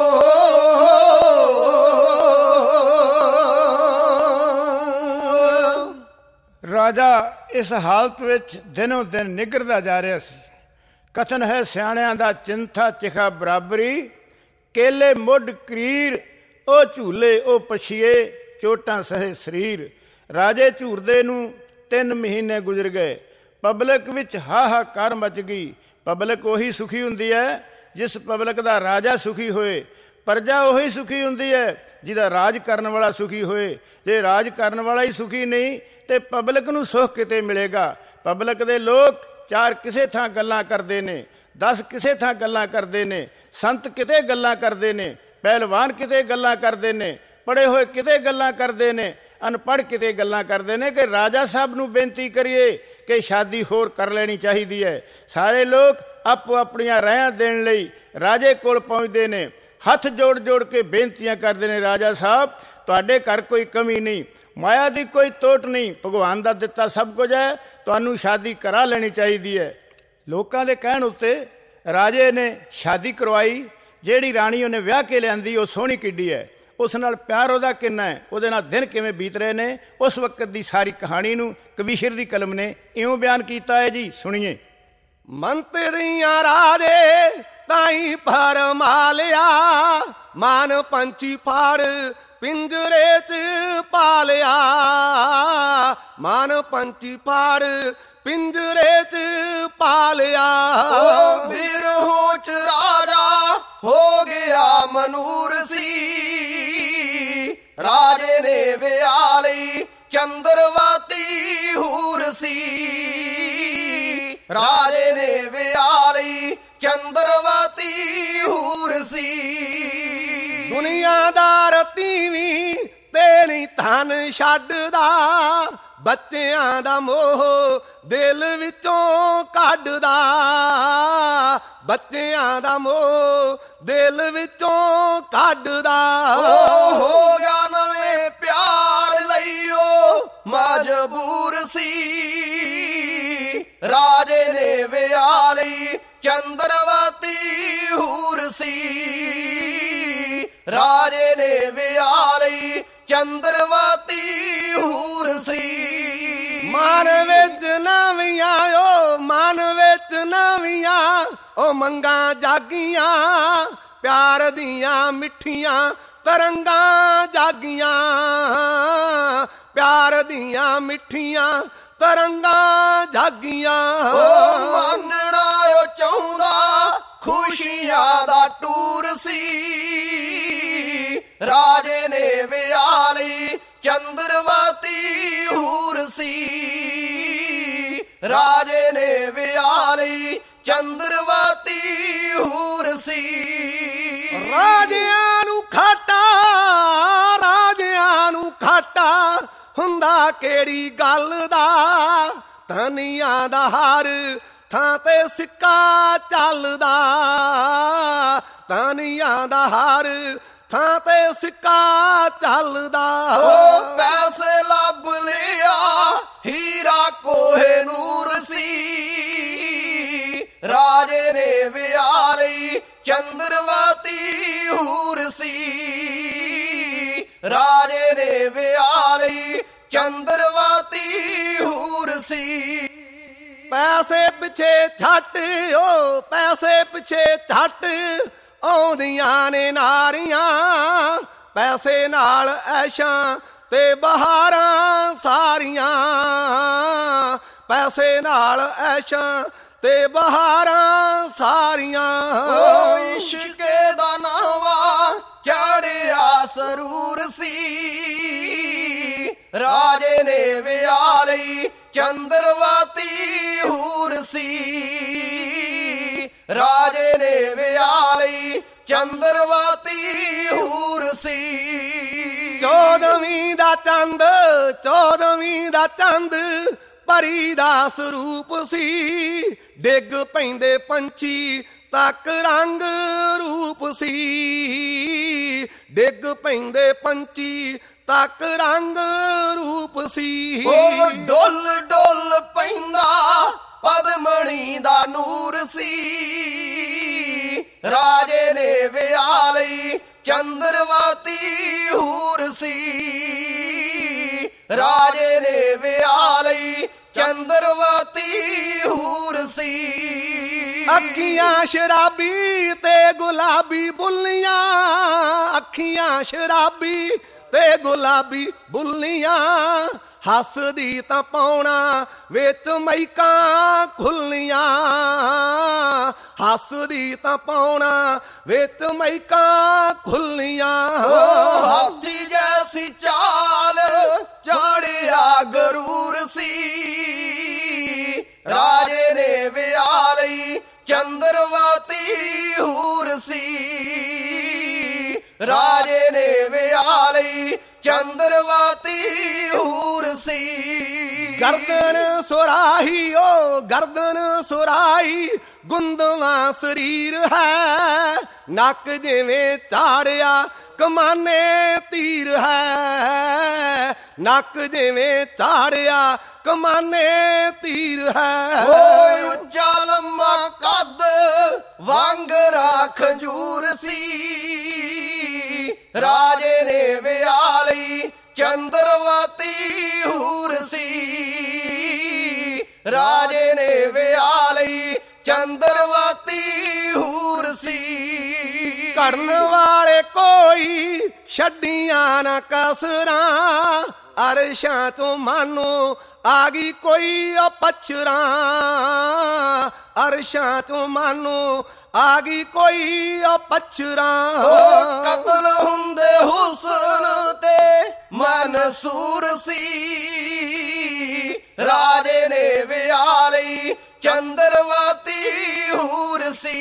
S2: ਰਾਜਾ ਇਸ ਹਾਲਤ ਵਿੱਚ ਦਿਨੋਂ ਦਿਨ ਨਿਗਰਦਾ ਜਾ ਰਿਹਾ ਸੀ। ਕਥਨ ਹੈ ਸਿਆਣਿਆਂ ਦਾ ਚਿੰਥਾ ਚਿਖਾ ਬਰਾਬਰੀ ਕੇਲੇ ਮੁੱਢ ਕਰੀਰ ਉਹ ਝੂਲੇ ਉਹ ਪਛੀਏ ਚੋਟਾਂ ਸਹੇ ਸਰੀਰ। ਰਾਜੇ ਝੂਰਦੇ ਨੂੰ ਤਿੰਨ ਮਹੀਨੇ ਗੁਜ਼ਰ ਗਏ। ਪਬਲਿਕ ਵਿੱਚ ਹਾਹਾਕਾਰ ਮਚ ਗਈ। ਪਬਲਿਕ ਉਹੀ ਸੁਖੀ ਹੁੰਦੀ ਹੈ ਜਿਸ ਪਬਲਿਕ ਦਾ ਰਾਜਾ ਸੁਖੀ ਹੋਏ। ਪ੍ਰਜਾ ਉਹੀ ਸੁਖੀ ਹੁੰਦੀ ਹੈ ਜਿਹਦਾ ਰਾਜ ਕਰਨ ਵਾਲਾ ਸੁਖੀ ਹੋਏ। ਜੇ ਰਾਜ ਕਰਨ ਵਾਲਾ ਹੀ ਸੁਖੀ ਨਹੀਂ ਤੇ ਪਬਲਿਕ ਨੂੰ ਸੁੱਖ ਕਿਤੇ ਮਿਲੇਗਾ। ਪਬਲਿਕ ਦੇ ਲੋਕ ਚਾਰ ਕਿਸੇ ਥਾਂ ਗੱਲਾਂ ਕਰਦੇ ਨੇ, ਦਸ ਕਿਸੇ ਥਾਂ ਗੱਲਾਂ ਕਰਦੇ ਨੇ, ਸੰਤ ਕਿਤੇ ਗੱਲਾਂ ਕਰਦੇ ਨੇ, ਪਹਿਲਵਾਨ ਕਿਤੇ ਗੱਲਾਂ ਕਰਦੇ ਨੇ, ਪੜ੍ਹੇ ਹੋਏ ਕਿਤੇ ਗੱਲਾਂ ਕਰਦੇ ਨੇ, ਅਨਪੜ੍ਹ ਕਿਤੇ ਗੱਲਾਂ ਕਰਦੇ ਨੇ ਕਿ ਰਾਜਾ ਸਾਹਿਬ ਨੂੰ ਬੇਨਤੀ ਕਰੀਏ ਕਿ ਸ਼ਾਦੀ ਹੋਰ ਕਰ ਲੈਣੀ ਚਾਹੀਦੀ ਹੈ। ਸਾਰੇ ਲੋਕ ਆਪੋ ਆਪਣੀਆਂ ਰਾਇਆਂ ਦੇਣ ਲਈ ਰਾਜੇ ਕੋਲ ਪਹੁੰਚਦੇ ਨੇ, ਹੱਥ ਜੋੜ ਜੋੜ ਕੇ ਬੇਨਤੀਆਂ ਕਰਦੇ ਨੇ, ਰਾਜਾ ਸਾਹਿਬ ਤੁਹਾਡੇ ਘਰ ਕੋਈ ਕਮੀ ਨਹੀਂ, ਮਾਇਆ ਦੀ ਕੋਈ ਤੋਟ ਨਹੀਂ, ਭਗਵਾਨ ਦਾ ਦਿੱਤਾ ਸਭ ਕੁਝ ਹੈ, ਤੁਹਾਨੂੰ ਸ਼ਾਦੀ ਕਰਾ ਲੈਣੀ ਚਾਹੀਦੀ ਹੈ। ਲੋਕਾਂ ਦੇ ਕਹਿਣ ਉੱਤੇ ਰਾਜੇ ਨੇ ਸ਼ਾਦੀ ਕਰਵਾਈ। ਜਿਹੜੀ ਰਾਣੀ ਉਹਨੇ ਵਿਆਹ ਕੇ ਲਿਆਂਦੀ ਉਹ ਸੋਹਣੀ ਕਿੱਡੀ ਹੈ, ਉਸ ਨਾਲ ਪਿਆਰ ਉਹਦਾ ਕਿੰਨਾ ਹੈ, ਉਹਦੇ ਨਾਲ ਦਿਨ ਕਿਵੇਂ ਬੀਤ ਰਹੇ ਨੇ, ਉਸ ਵਕਤ ਦੀ ਸਾਰੀ ਕਹਾਣੀ ਨੂੰ ਕਵੀਸ਼ਰ ਦੀ ਕਲਮ ਨੇ ਇਉਂ ਬਿਆਨ ਕੀਤਾ ਹੈ ਜੀ, ਸੁਣੀਏ।
S1: ਮੰਤਰੀਆਂ ਰਾਜੇ ਤਾਈ ਫਰਮਾ ਲਿਆ ਮਾਨ ਪੰਛੀ ਫਾੜ ਪਿੰਜਰੇ ਚ ਪਾ ਲਿਆ ਮਾਨ ਪੰਛੀ ਫਾੜ ਪਿੰਜਰੇ ਚ ਪਾ ਲਿਆ।
S3: ਬਿਰਹੋਂ ਚ ਰਾਜਾ ਹੋ ਗਿਆ ਮਨੂਰ ਸੀ ਰਾਜੇ ਨੇ ਵਿਆਹ ਲਈ ਚੰਦਰਵਾਤੀ ਹੂਰ ਸੀ ਰਾਜੇ ਨੇ ਵਿਆਹ ਲਈ ਚੰਦਰਵਾਤੀ ਹੂਰ ਸੀ।
S1: ਦੁਨੀਆਦਾਰ ਤੀਵੀਂ ਤੇ ਨਹੀਂ ਧਨ ਛੱਡਦਾ ਬੱਚਿਆਂ ਦਾ ਮੋਹ ਦਿਲ ਵਿੱਚੋਂ ਕੱਢਦਾ ਬੱਚਿਆਂ ਦਾ ਮੋਹ ਦਿਲ ਵਿੱਚੋਂ ਕੱਢਦਾ।
S3: ਹੋ ਗਿਆ ਨਵੇਂ ਪਿਆਰ ਲਈ ਉਹ ਮਜਬੂਰ ਸੀ ਰਾਜੇ ਨੇ ਵਿਆਹ ਲਈ ਚੰਦਰਵਾਤੀ ਹੂਰ ਸੀ ਰਾਜੇ ਨੇ ਵਿਆਹ ਲਈ ਚੰਦਰਵਾਤੀ ਹੂਰ ਸੀ।
S1: ਮਨ ਵਿੱਚ ਨਵੀਆਂ ਓ ਮਨ ਵਿੱਚ ਨਵੀਆਂ ਓ ਮੰਗਾਂ ਜਾਗੀਆਂ ਪਿਆਰ ਦੀਆਂ ਮਿੱਠੀਆਂ ਤਰੰਗਾਂ ਜਾਗੀਆਂ ਪਿਆਰ ਦੀਆਂ ਮਿੱਠੀਆਂ ਤਰੰਗਾਂ ਜਾਗੀਆਂ।
S3: ਓ ਮੰਨਣਾ ਓ ਚਾਹੁੰਦਾ ਖੁਸ਼ੀਆਂ ਦਾ ਟੂਰ ਸੀ ਰਾਜੇ ਨੇ ਵਿਆਹ ਲਈ ਚੰਦਰਵਾਤੀ ਹੂਰ ਸੀ ਰਾਜੇ ਨੇ ਵਿਆਹ ਲਈ ਚੰਦਰਵਾਤੀ ਹੂਰ ਸੀ।
S1: ਰਾਜਿਆਂ ਨੂੰ ਖਾਟਾ ਰਾਜਿਆਂ ਨੂੰ ਖਾਟਾ ਹੁੰਦਾ ਕਿਹੜੀ ਗੱਲ ਦਾ, ਧਨੀਆਂ ਦਾ ਹਰ ਥਾਂ ਤੇ ਸਿੱਕਾ ਚੱਲਦਾ, ਧਨੀਆਂ ਦਾ ਹਰ ਥਾਂ ਤੇ ਸਿੱਕਾ ਚੱਲਦਾ।
S3: ਉਹ ਪੈਸੇ ਲੱਭ ਲਿਆ ਹੀਰਾ ਕੋਹੇ ਨੂਰ ਸੀ, ਰਾਜੇ ਨੇ ਵਿਆਹ ਲਈ ਚੰਦਰਵਾਤੀ ਹੂਰ ਸੀ, ਰਾਜੇ ਨੇ ਵਿਆਹ ਲਈ ਚੰਦਰਵਾਤੀ ਹੂਰ ਸੀ।
S1: ਪੈਸੇ ਪਿੱਛੇ ਛੱਟ ਓ ਪੈਸੇ ਪਿੱਛੇ ਛੱਟ ਆਉਂਦੀਆਂ ਨੇ ਨਾਰੀਆਂ, ਪੈਸੇ ਨਾਲ ਐਸ਼ਾਂ ਤੇ ਬਹਾਰਾਂ ਸਾਰੀਆਂ, ਪੈਸੇ ਨਾਲ ਐਸ਼ਾਂ ਤੇ ਬਹਾਰਾਂ ਸਾਰੀਆਂ।
S3: ਓ ਇਸ਼ਕੇ ਦਾ ਨਾਵਾ ਚੜਿਆ ਸਰੂਰ ਸੀ, ਰਾਜੇ ਨੇ ਵਿਆਹ ਲਈ ਚੰਦਰਵਾਤੀ ਹੂਰ ਸੀ, ਰਾਜੇ ਨੇ ਵਿਆਹ ਲਈ ਚੰਦਰਵਾਤੀ ਹੂਰ ਸੀ।
S1: ਚੌਦਵੀਂ ਦਾ ਚੰਦ ਚੌਦਵੀਂ ਦਾ ਚੰਦ ਪਰੀ ਦਾ ਸਰੂਪ ਸੀ, ਡਿੱਗ ਪੈਂਦੇ ਪੰਛੀ ਤੱਕ ਰੰਗ ਰੂਪ ਸੀ, ਡਿੱਗ ਪੈਂਦੇ ਪੰਛੀ ਤੱਕ ਰੰਗ ਰੂਪ ਸੀ।
S3: ਉਹ ਡੁੱਲ ਡੁੱਲ ਪੈਂਦਾ ਪਦਮਣੀ ਦਾ ਨੂਰ ਸੀ, ਰਾਜੇ ਨੇ ਵਿਆਹ ਲਈ ਚੰਦਰਵਾਤੀ ਹੂਰ ਸੀ, ਰਾਜੇ ਨੇ ਵਿਆਹ ਲਈ ਚੰਦਰਵਾਤੀ ਹੂਰ ਸੀ।
S1: ਅੱਖੀਆਂ ਸ਼ਰਾਬੀ ਤੇ ਗੁਲਾਬੀ ਬੁੱਲੀਆਂ, ਅੱਖੀਆਂ ਸ਼ਰਾਬੀ ਤੇ ਗੁਲਾਬੀ ਬੁੱਲੀਆਂ, ਹੱਸਦੀ ਤਾਂ ਪਾਉਣਾ ਵਿੱਚ ਮਹਿਕਾਂ ਖੁੱਲੀਆਂ, ਹੱਸਦੀ ਤਾਂ ਪਾਉਣਾ ਵਿੱਚ ਮਹਿਕਾਂ ਖੁੱਲੀਆਂ।
S3: ਹਾਥੀ ਜੈਸੀ ਚਾਲ ਚੜਿਆ ਗਰੂਰ ਸੀ, ਰਾਜੇ ਨੇ ਵਿਆਹ ਲਈ ਚੰਦਰਵਾਤੀ ਹੂਰ ਸੀ, ਰਾਜੇ ਨੇ ਵਿਆਹ ਲਈ ਚੰਦਰਵਾਤੀ ਹੂਰ ਸੀ।
S1: ਗਰਦਨ ਸੁਰਾਹੀ ਓ ਗਰਦਨ ਸੁਰਾਹੀ ਗੁੰਦਵਾ ਸਰੀਰ ਹੈ, ਨੱਕ ਜਿਵੇਂ ਚਾੜਿਆ ਕਮਾਨੇ ਤੀਰ ਹੈ, ਨੱਕ ਜਿਵੇਂ ਚਾੜਿਆ ਕਮਾਨੇ ਤੀਰ ਹੈ।
S3: ਓਏ ਉੱਚਾ ਲੰਮਾ ਕੱਦ ਵਾਂਗਰਾ ਖੰਜੂਰ ਸੀ, ਰਾਜੇ ਨੇ ਵਿਆਹ ਲਈ ਚੰਦਰਵਾਤੀ ਹੂਰ ਸੀ, ਰਾਜੇ ਨੇ ਵਿਆਹ ਲਈ ਚੰਦਰਵਾਤੀ ਹੂਰ ਸੀ।
S1: ਕਰਨ ਵਾਲੇ ਕੋਈ ਛੱਡੀਆਂ ਨਾ ਕਸਰਾਂ, ਅਰਸ਼ਾਂ ਤੋਂ ਮਾਨੋ ਆ ਗਈ ਕੋਈ ਪਛਰਾਂ, ਅਰਸ਼ਾਂ ਤੋਂ ਮਾਨੋ ਆ ਗਈ ਕੋਈ ਪਛਰਾਂ।
S3: ਉਹ ਕਤਲ ਹੁੰਦੇ ਹੁਸਨ ਤੇ ਮਨਸੂਰ ਸੀ, ਰਾਜੇ ਨੇ ਵਿਆਹ ਲਈ ਚੰਦਰਵਾਤੀ ਹੂਰ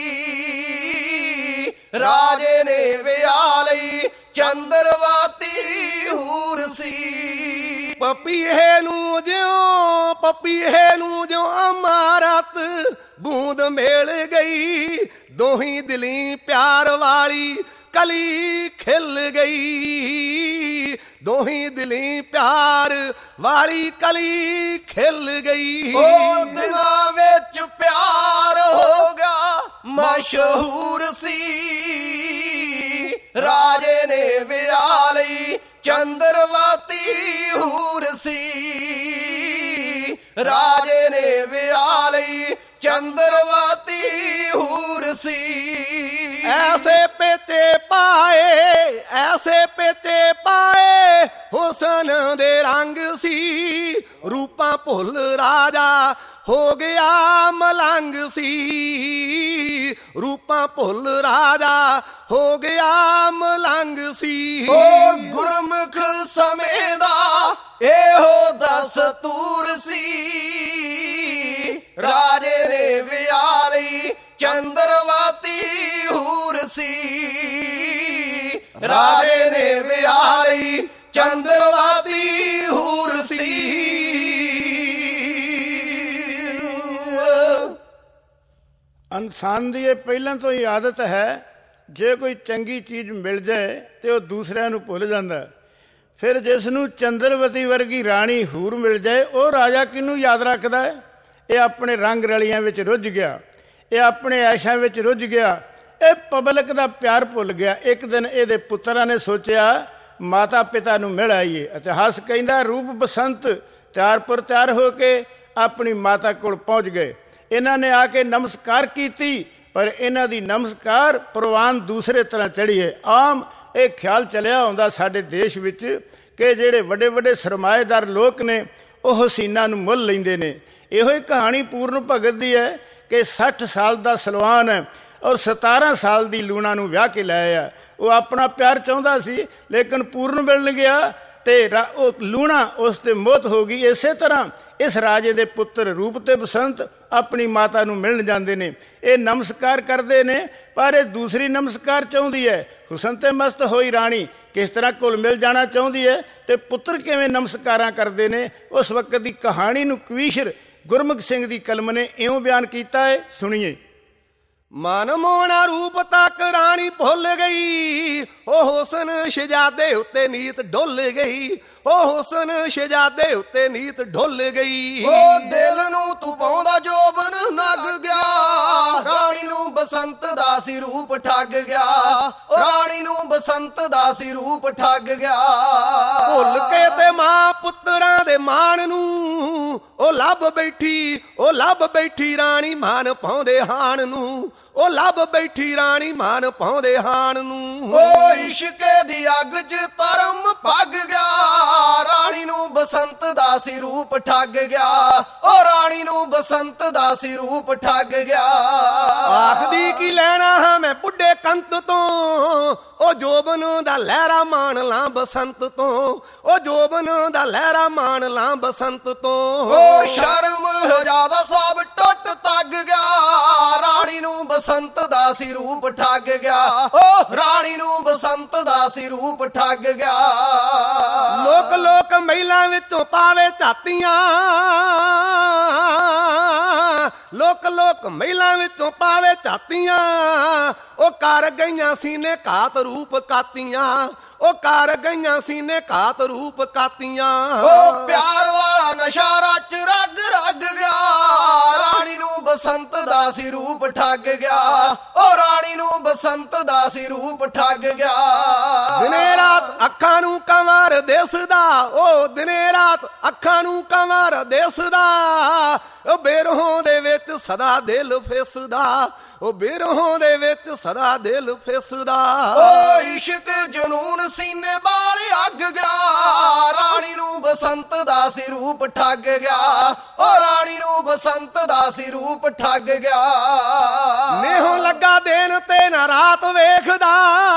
S3: ਸੀ, ਰਾਜੇ ਨੇ ਵਿਆਹ ਲਈ ਚੰਦਰਵਾਤੀ ਹੂਰ ਸੀ।
S1: ਪਪੀਹੇ ਨੂੰ ਜਿਉਂ ਪਪੀਹੇ ਨੂੰ ਜਿਉਂ ਅਮਾਰਤ ਬੂੰਦ ਮਿਲ ਗਈ, ਦੋਹੀਂ ਦਿਲੀ ਪਿਆਰ ਵਾਲੀ ਕਲੀ ਖਿਲ ਗਈ, ਦੋਹੀਂ ਦਿਲੀ ਪਿਆਰ ਵਾਲੀ ਕਲੀ ਖਿਲ ਗਈ।
S3: ਉਹ ਦਿਨਾਂ ਵਿੱਚ ਪਿਆਰ ਹੋ ਗਿਆ ਮਸ਼ਹੂਰ ਸੀ, ਰਾਜੇ ਨੇ ਵਿਆਹ ਲਈ ਚੰਦਰਵਾਤੀ ਹੂਰ ਸੀ, ਰਾਜੇ ਨੇ ਵਿਆਹ ਲਈ ਚੰਦਰਵਾਤੀ ਹੂਰ ਸੀ।
S1: ਐਸੇ ਪੇਚੇ ਪਾਏ ਐਸੇ ਪੇਚੇ ਪਾਏ ਹੁਸਨ ਦੇ ਰੰਗ ਸੀ, ਰੂਪਾਂ ਭੁੱਲ ਰਾਜਾ ਹੋ ਗਿਆ ਮਲੰਗ ਸੀ, ਰੂਪਾਂ ਭੁੱਲ ਰਾਜਾ ਹੋ ਗਿਆ ਮਲੰਗ ਸੀ।
S3: ਉਹ ਗੁਰਮੁਖ ਸਮੇਂ ਦਾ ਇਹੋ ਦਸਤੂਰ ਸੀ, ਚੰਦਰਵਾਤੀ ਹੂਰ ਸੀ। ਰਾਜੇ ਨੇ ਵਿਆਹੀ ਚੰਦਰਵਾਤੀ ਹੂਰ ਸੀ।
S2: ਇਨਸਾਨ ਦੀ ਇਹ ਪਹਿਲਾਂ ਤੋਂ ਹੀ ਆਦਤ ਹੈ, ਜੇ ਕੋਈ ਚੰਗੀ ਚੀਜ਼ ਮਿਲ ਜਾਏ ਤੇ ਉਹ ਦੂਸਰਿਆਂ ਨੂੰ ਭੁੱਲ ਜਾਂਦਾ। ਫਿਰ ਜਿਸ ਨੂੰ ਚੰਦਰਵਤੀ ਵਰਗੀ ਰਾਣੀ ਹੂਰ ਮਿਲ ਜਾਏ, ਉਹ ਰਾਜਾ ਕਿਹਨੂੰ ਯਾਦ ਰੱਖਦਾ ਹੈ? ਇਹ ਆਪਣੇ ਰੰਗ ਰਲੀਆਂ ਵਿੱਚ ਰੁੱਝ ਗਿਆ, ਇਹ ਆਪਣੇ ਐਸ਼ਾਂ ਵਿੱਚ ਰੁੱਝ ਗਿਆ, ਇਹ ਪਬਲਿਕ ਦਾ ਪਿਆਰ ਭੁੱਲ ਗਿਆ। ਇੱਕ ਦਿਨ ਇਹਦੇ ਪੁੱਤਰਾਂ ਨੇ ਸੋਚਿਆ ਮਾਤਾ ਪਿਤਾ ਨੂੰ ਮਿਲ ਆਈਏ। ਇਤਿਹਾਸ ਕਹਿੰਦਾ ਰੂਪ ਬਸੰਤ ਤਿਆਰ ਪਰ ਤਿਆਰ ਹੋ ਕੇ ਆਪਣੀ ਮਾਤਾ ਕੋਲ ਪਹੁੰਚ ਗਏ। ਇਹਨਾਂ ਨੇ ਆ ਕੇ ਨਮਸਕਾਰ ਕੀਤੀ, ਪਰ ਇਹਨਾਂ ਦੀ ਨਮਸਕਾਰ ਪ੍ਰਵਾਨ ਦੂਸਰੇ ਤਰ੍ਹਾਂ ਚੜ੍ਹੀ ਹੈ। ਆਮ ਇਹ ਖਿਆਲ ਚੱਲਿਆ ਹੁੰਦਾ ਸਾਡੇ ਦੇਸ਼ ਵਿੱਚ ਕਿ ਜਿਹੜੇ ਵੱਡੇ ਵੱਡੇ ਸਰਮਾਏਦਾਰ ਲੋਕ ਨੇ ਉਹ ਹਸੀਨਾ ਨੂੰ ਮੁੱਲ ਲੈਂਦੇ ਨੇ। ਇਹੋ ਹੀ ਕਹਾਣੀ ਪੂਰਨ ਭਗਤ ਦੀ ਹੈ ਕਿ ਸੱਠ ਸਾਲ ਦਾ ਸਲਵਾਨ ਹੈ ਔਰ ਸਤਾਰਾਂ ਸਾਲ ਦੀ ਲੂਣਾ ਨੂੰ ਵਿਆਹ ਕੇ ਲੈ ਆਇਆ। ਉਹ ਆਪਣਾ ਪਿਆਰ ਚਾਹੁੰਦਾ ਸੀ, ਲੇਕਿਨ ਪੂਰਨ ਮਿਲਣ ਗਿਆ ਤੇ ਉਹ ਲੂਣਾ ਉਸ ਤੇ ਮੋਹਤ ਹੋ ਗਈ। ਇਸੇ ਤਰ੍ਹਾਂ ਇਸ ਰਾਜੇ ਦੇ ਪੁੱਤਰ ਰੂਪ ਤੇ ਬਸੰਤ ਆਪਣੀ ਮਾਤਾ ਨੂੰ ਮਿਲਣ ਜਾਂਦੇ ਨੇ। ਇਹ ਨਮਸਕਾਰ ਕਰਦੇ ਨੇ, ਪਰ ਇਹ ਦੂਸਰੀ ਨਮਸਕਾਰ ਚਾਹੁੰਦੀ ਹੈ। ਹੁਸਨ ਤੇ ਮਸਤ ਹੋਈ ਰਾਣੀ ਕਿਸ ਤਰ੍ਹਾਂ ਘੁਲ ਮਿਲ ਜਾਣਾ ਚਾਹੁੰਦੀ ਹੈ, ਤੇ ਪੁੱਤਰ ਕਿਵੇਂ ਨਮਸਕਾਰਾਂ ਕਰਦੇ ਨੇ। ਉਸ ਵਕਤ ਦੀ ਕਹਾਣੀ ਨੂੰ ਕਵੀਸ਼ਰ ਗੁਰਮੁਖ ਸਿੰਘ ਦੀ ਕਲਮ ਨੇ ਇਉਂ ਬਿਆਨ ਕੀਤਾ ਹੈ, ਸੁਣੀਏ।
S1: ਮਨ ਮੋਹਣਾ ਰੂਪ ਤੱਕ ਰਾਣੀ ਭੁੱਲ ਗਈ, ਉਹ ਹੁਸਨ ਸ਼ਹਿਜ਼ਾਦੇ ਉੱਤੇ ਨੀਤ ਡੁੱਲ ਗਈ। ਉਹ ਹੁਸਨ ਸ਼ਹਿਜ਼ਾਦੇ ਉੱਤੇ ਨੀਤ ਡੁੱਲ ਗਈ।
S3: ਉਹ ਦਿਲ ਨੂੰ ਤੂੰ ਪਾਉਂਦਾ ਜੋਬਨ ਨੱਗ ਗਿਆ, ਰਾਣੀ ਨੂੰ ਬਸੰਤ ਦਾ ਸੀ ਰੂਪ ਠੱਗ ਗਿਆ। ਰਾਣੀ ਨੂੰ ਬਸੰਤ ਦਾ ਸੀ ਰੂਪ ਠੱਗ ਗਿਆ।
S1: ਭੁੱਲ ਕੇ ਤੇ ਮਾਂ ਪੁੱਤਰਾਂ ਦੇ ਮਾਣ ਨੂੰ ਉਹ ਲੱਭ ਬੈਠੀ, ਉਹ ਲੱਭ ਬੈਠੀ ਰਾਣੀ ਮਾਨ ਪਾਉਂਦੇ ਹਾਣ ਨੂੰ। ਉਹ ਲੱਭ ਬੈਠੀ ਰਾਣੀ ਮਾਨ ਪਾਉਂਦੇ ਹਾਣ ਨੂੰ।
S3: ਉਹ ਇਸ਼ਕੇ ਦੀ ਅੱਗ 'ਚ ਧਰਮ ਭੱਗ ਗਿਆ, ਰਾਣੀ ਨੂੰ ਬਸੰਤ ਦਾ ਸੀ ਰੂਪ ਠੱਗ ਗਿਆ। ਉਹ ਰਾਣੀ ਨੂੰ ਬਸੰਤ ਦਾ ਸੀ ਰੂਪ ਠੱਗ ਗਿਆ।
S1: ਆਖਦੀ ਕੀ ਲੈਣਾ ਹਾਂ ਮੈਂ ਬੁੱਢੇ ਕੰਤ ਤੋਂ, ਉਹ ਜੋਬਨ ਦਾ ਲਹਿਰਾ ਮਾਣ ਲਾਂ ਬਸੰਤ ਤੋਂ। ਉਹ ਜੋਬਨ ਦਾ ਲਹਿਰਾ ਮਾਣ ਲਾਂ ਬਸੰਤ ਤੋਂ।
S3: ਉਹ ਸ਼ਰਮ ਹਜ਼ਾਦਾ ਸਭ ਟੁੱਟ ਤੱਗ ਗਿਆ, ਰਾਣੀ ਨੂੰ ਬਸੰਤ ਦਾ ਸੀ ਰੂਪ ਠੱਗ ਗਿਆ। ਉਹ ਰਾਣੀ ਨੂੰ ਬਸੰਤ ਦਾ ਸੀ ਰੂਪ ਠੱਗ ਗਿਆ।
S1: ਲੋਕ ਲੋਕ ਮਹਿਲਾਂ ਵਿੱਚੋਂ ਪਾਵੇ ਝਾਤੀਆਂ, ਲੋਕ ਲੋਕ ਮਹਿਲਾਂ ਵਿੱਚੋਂ ਪਾਵੇ ਝਾਤੀਆਂ। ਉਹ ਕਰ ਗਈਆਂ ਸੀਨੇ ਘਾਤ ਰੂਪ ਕਾਤੀਆਂ। ਉਹ ਕਰ ਗਈਆਂ ਸੀਨੇ ਘਾਤ ਰੂਪ ਕਾਤੀਆਂ।
S3: ਉਹ ਪਿਆਰ ਵਾਲਾ ਨਸ਼ਾ ਰਚ ਰਗ ਰਗ ਗਿਆ, ਰਾਣੀ ਨੂੰ ਬਸੰਤ ਦਾ ਸੀ ਰੂਪ ਠੱਗ ਗਿਆ। ਉਹ ਰਾਣੀ ਨੂੰ ਬਸੰਤ ਦਾ ਸੀ ਰੂਪ ਠੱਗ ਗਿਆ।
S1: ਦਿਨੇ ਰਾਤ ਅੱਖਾਂ ਨੂੰ ਕੰਵਰ ਦਿਸਦਾ, ਉਹ ਦਿਨੇ ਰਾਤ ਅੱਖਾਂ ਨੂੰ ਕੰਵਰ ਦਿਸਦਾ। ਉਹ ਬੇਰਹੋਂ ਦੇ ਵਿੱਚ ਸਦਾ ਦਿਲ ਫਿਸਦਾ, ਉਹ ਬੇਰਹੋਂ ਦੇ ਵਿੱਚ ਸਦਾ ਦਿਲ ਫਿਸਦਾ।
S3: ਉਹ ਇਸ਼ਕ ਜਨੂਨ ਸੀਨੇ ਬਾਲ ਅੱਗ ਗਿਆ, ਰਾਣੀ ਨੂੰ ਬਸੰਤ ਦਾ ਸੀ ਰੂਪ ਠੱਗ ਗਿਆ। ਉਹ ਰਾਣੀ ਨੂੰ ਬਸੰਤ ਦਾ ਸੀ ਰੂਪ ਠੱਗ ਗਿਆ।
S1: ਨੇਹੋਂ ਲੱਗਾ ਦਿਨ ਤੇ ਨਾ ਰਾਤ ਵੇਖਦਾ,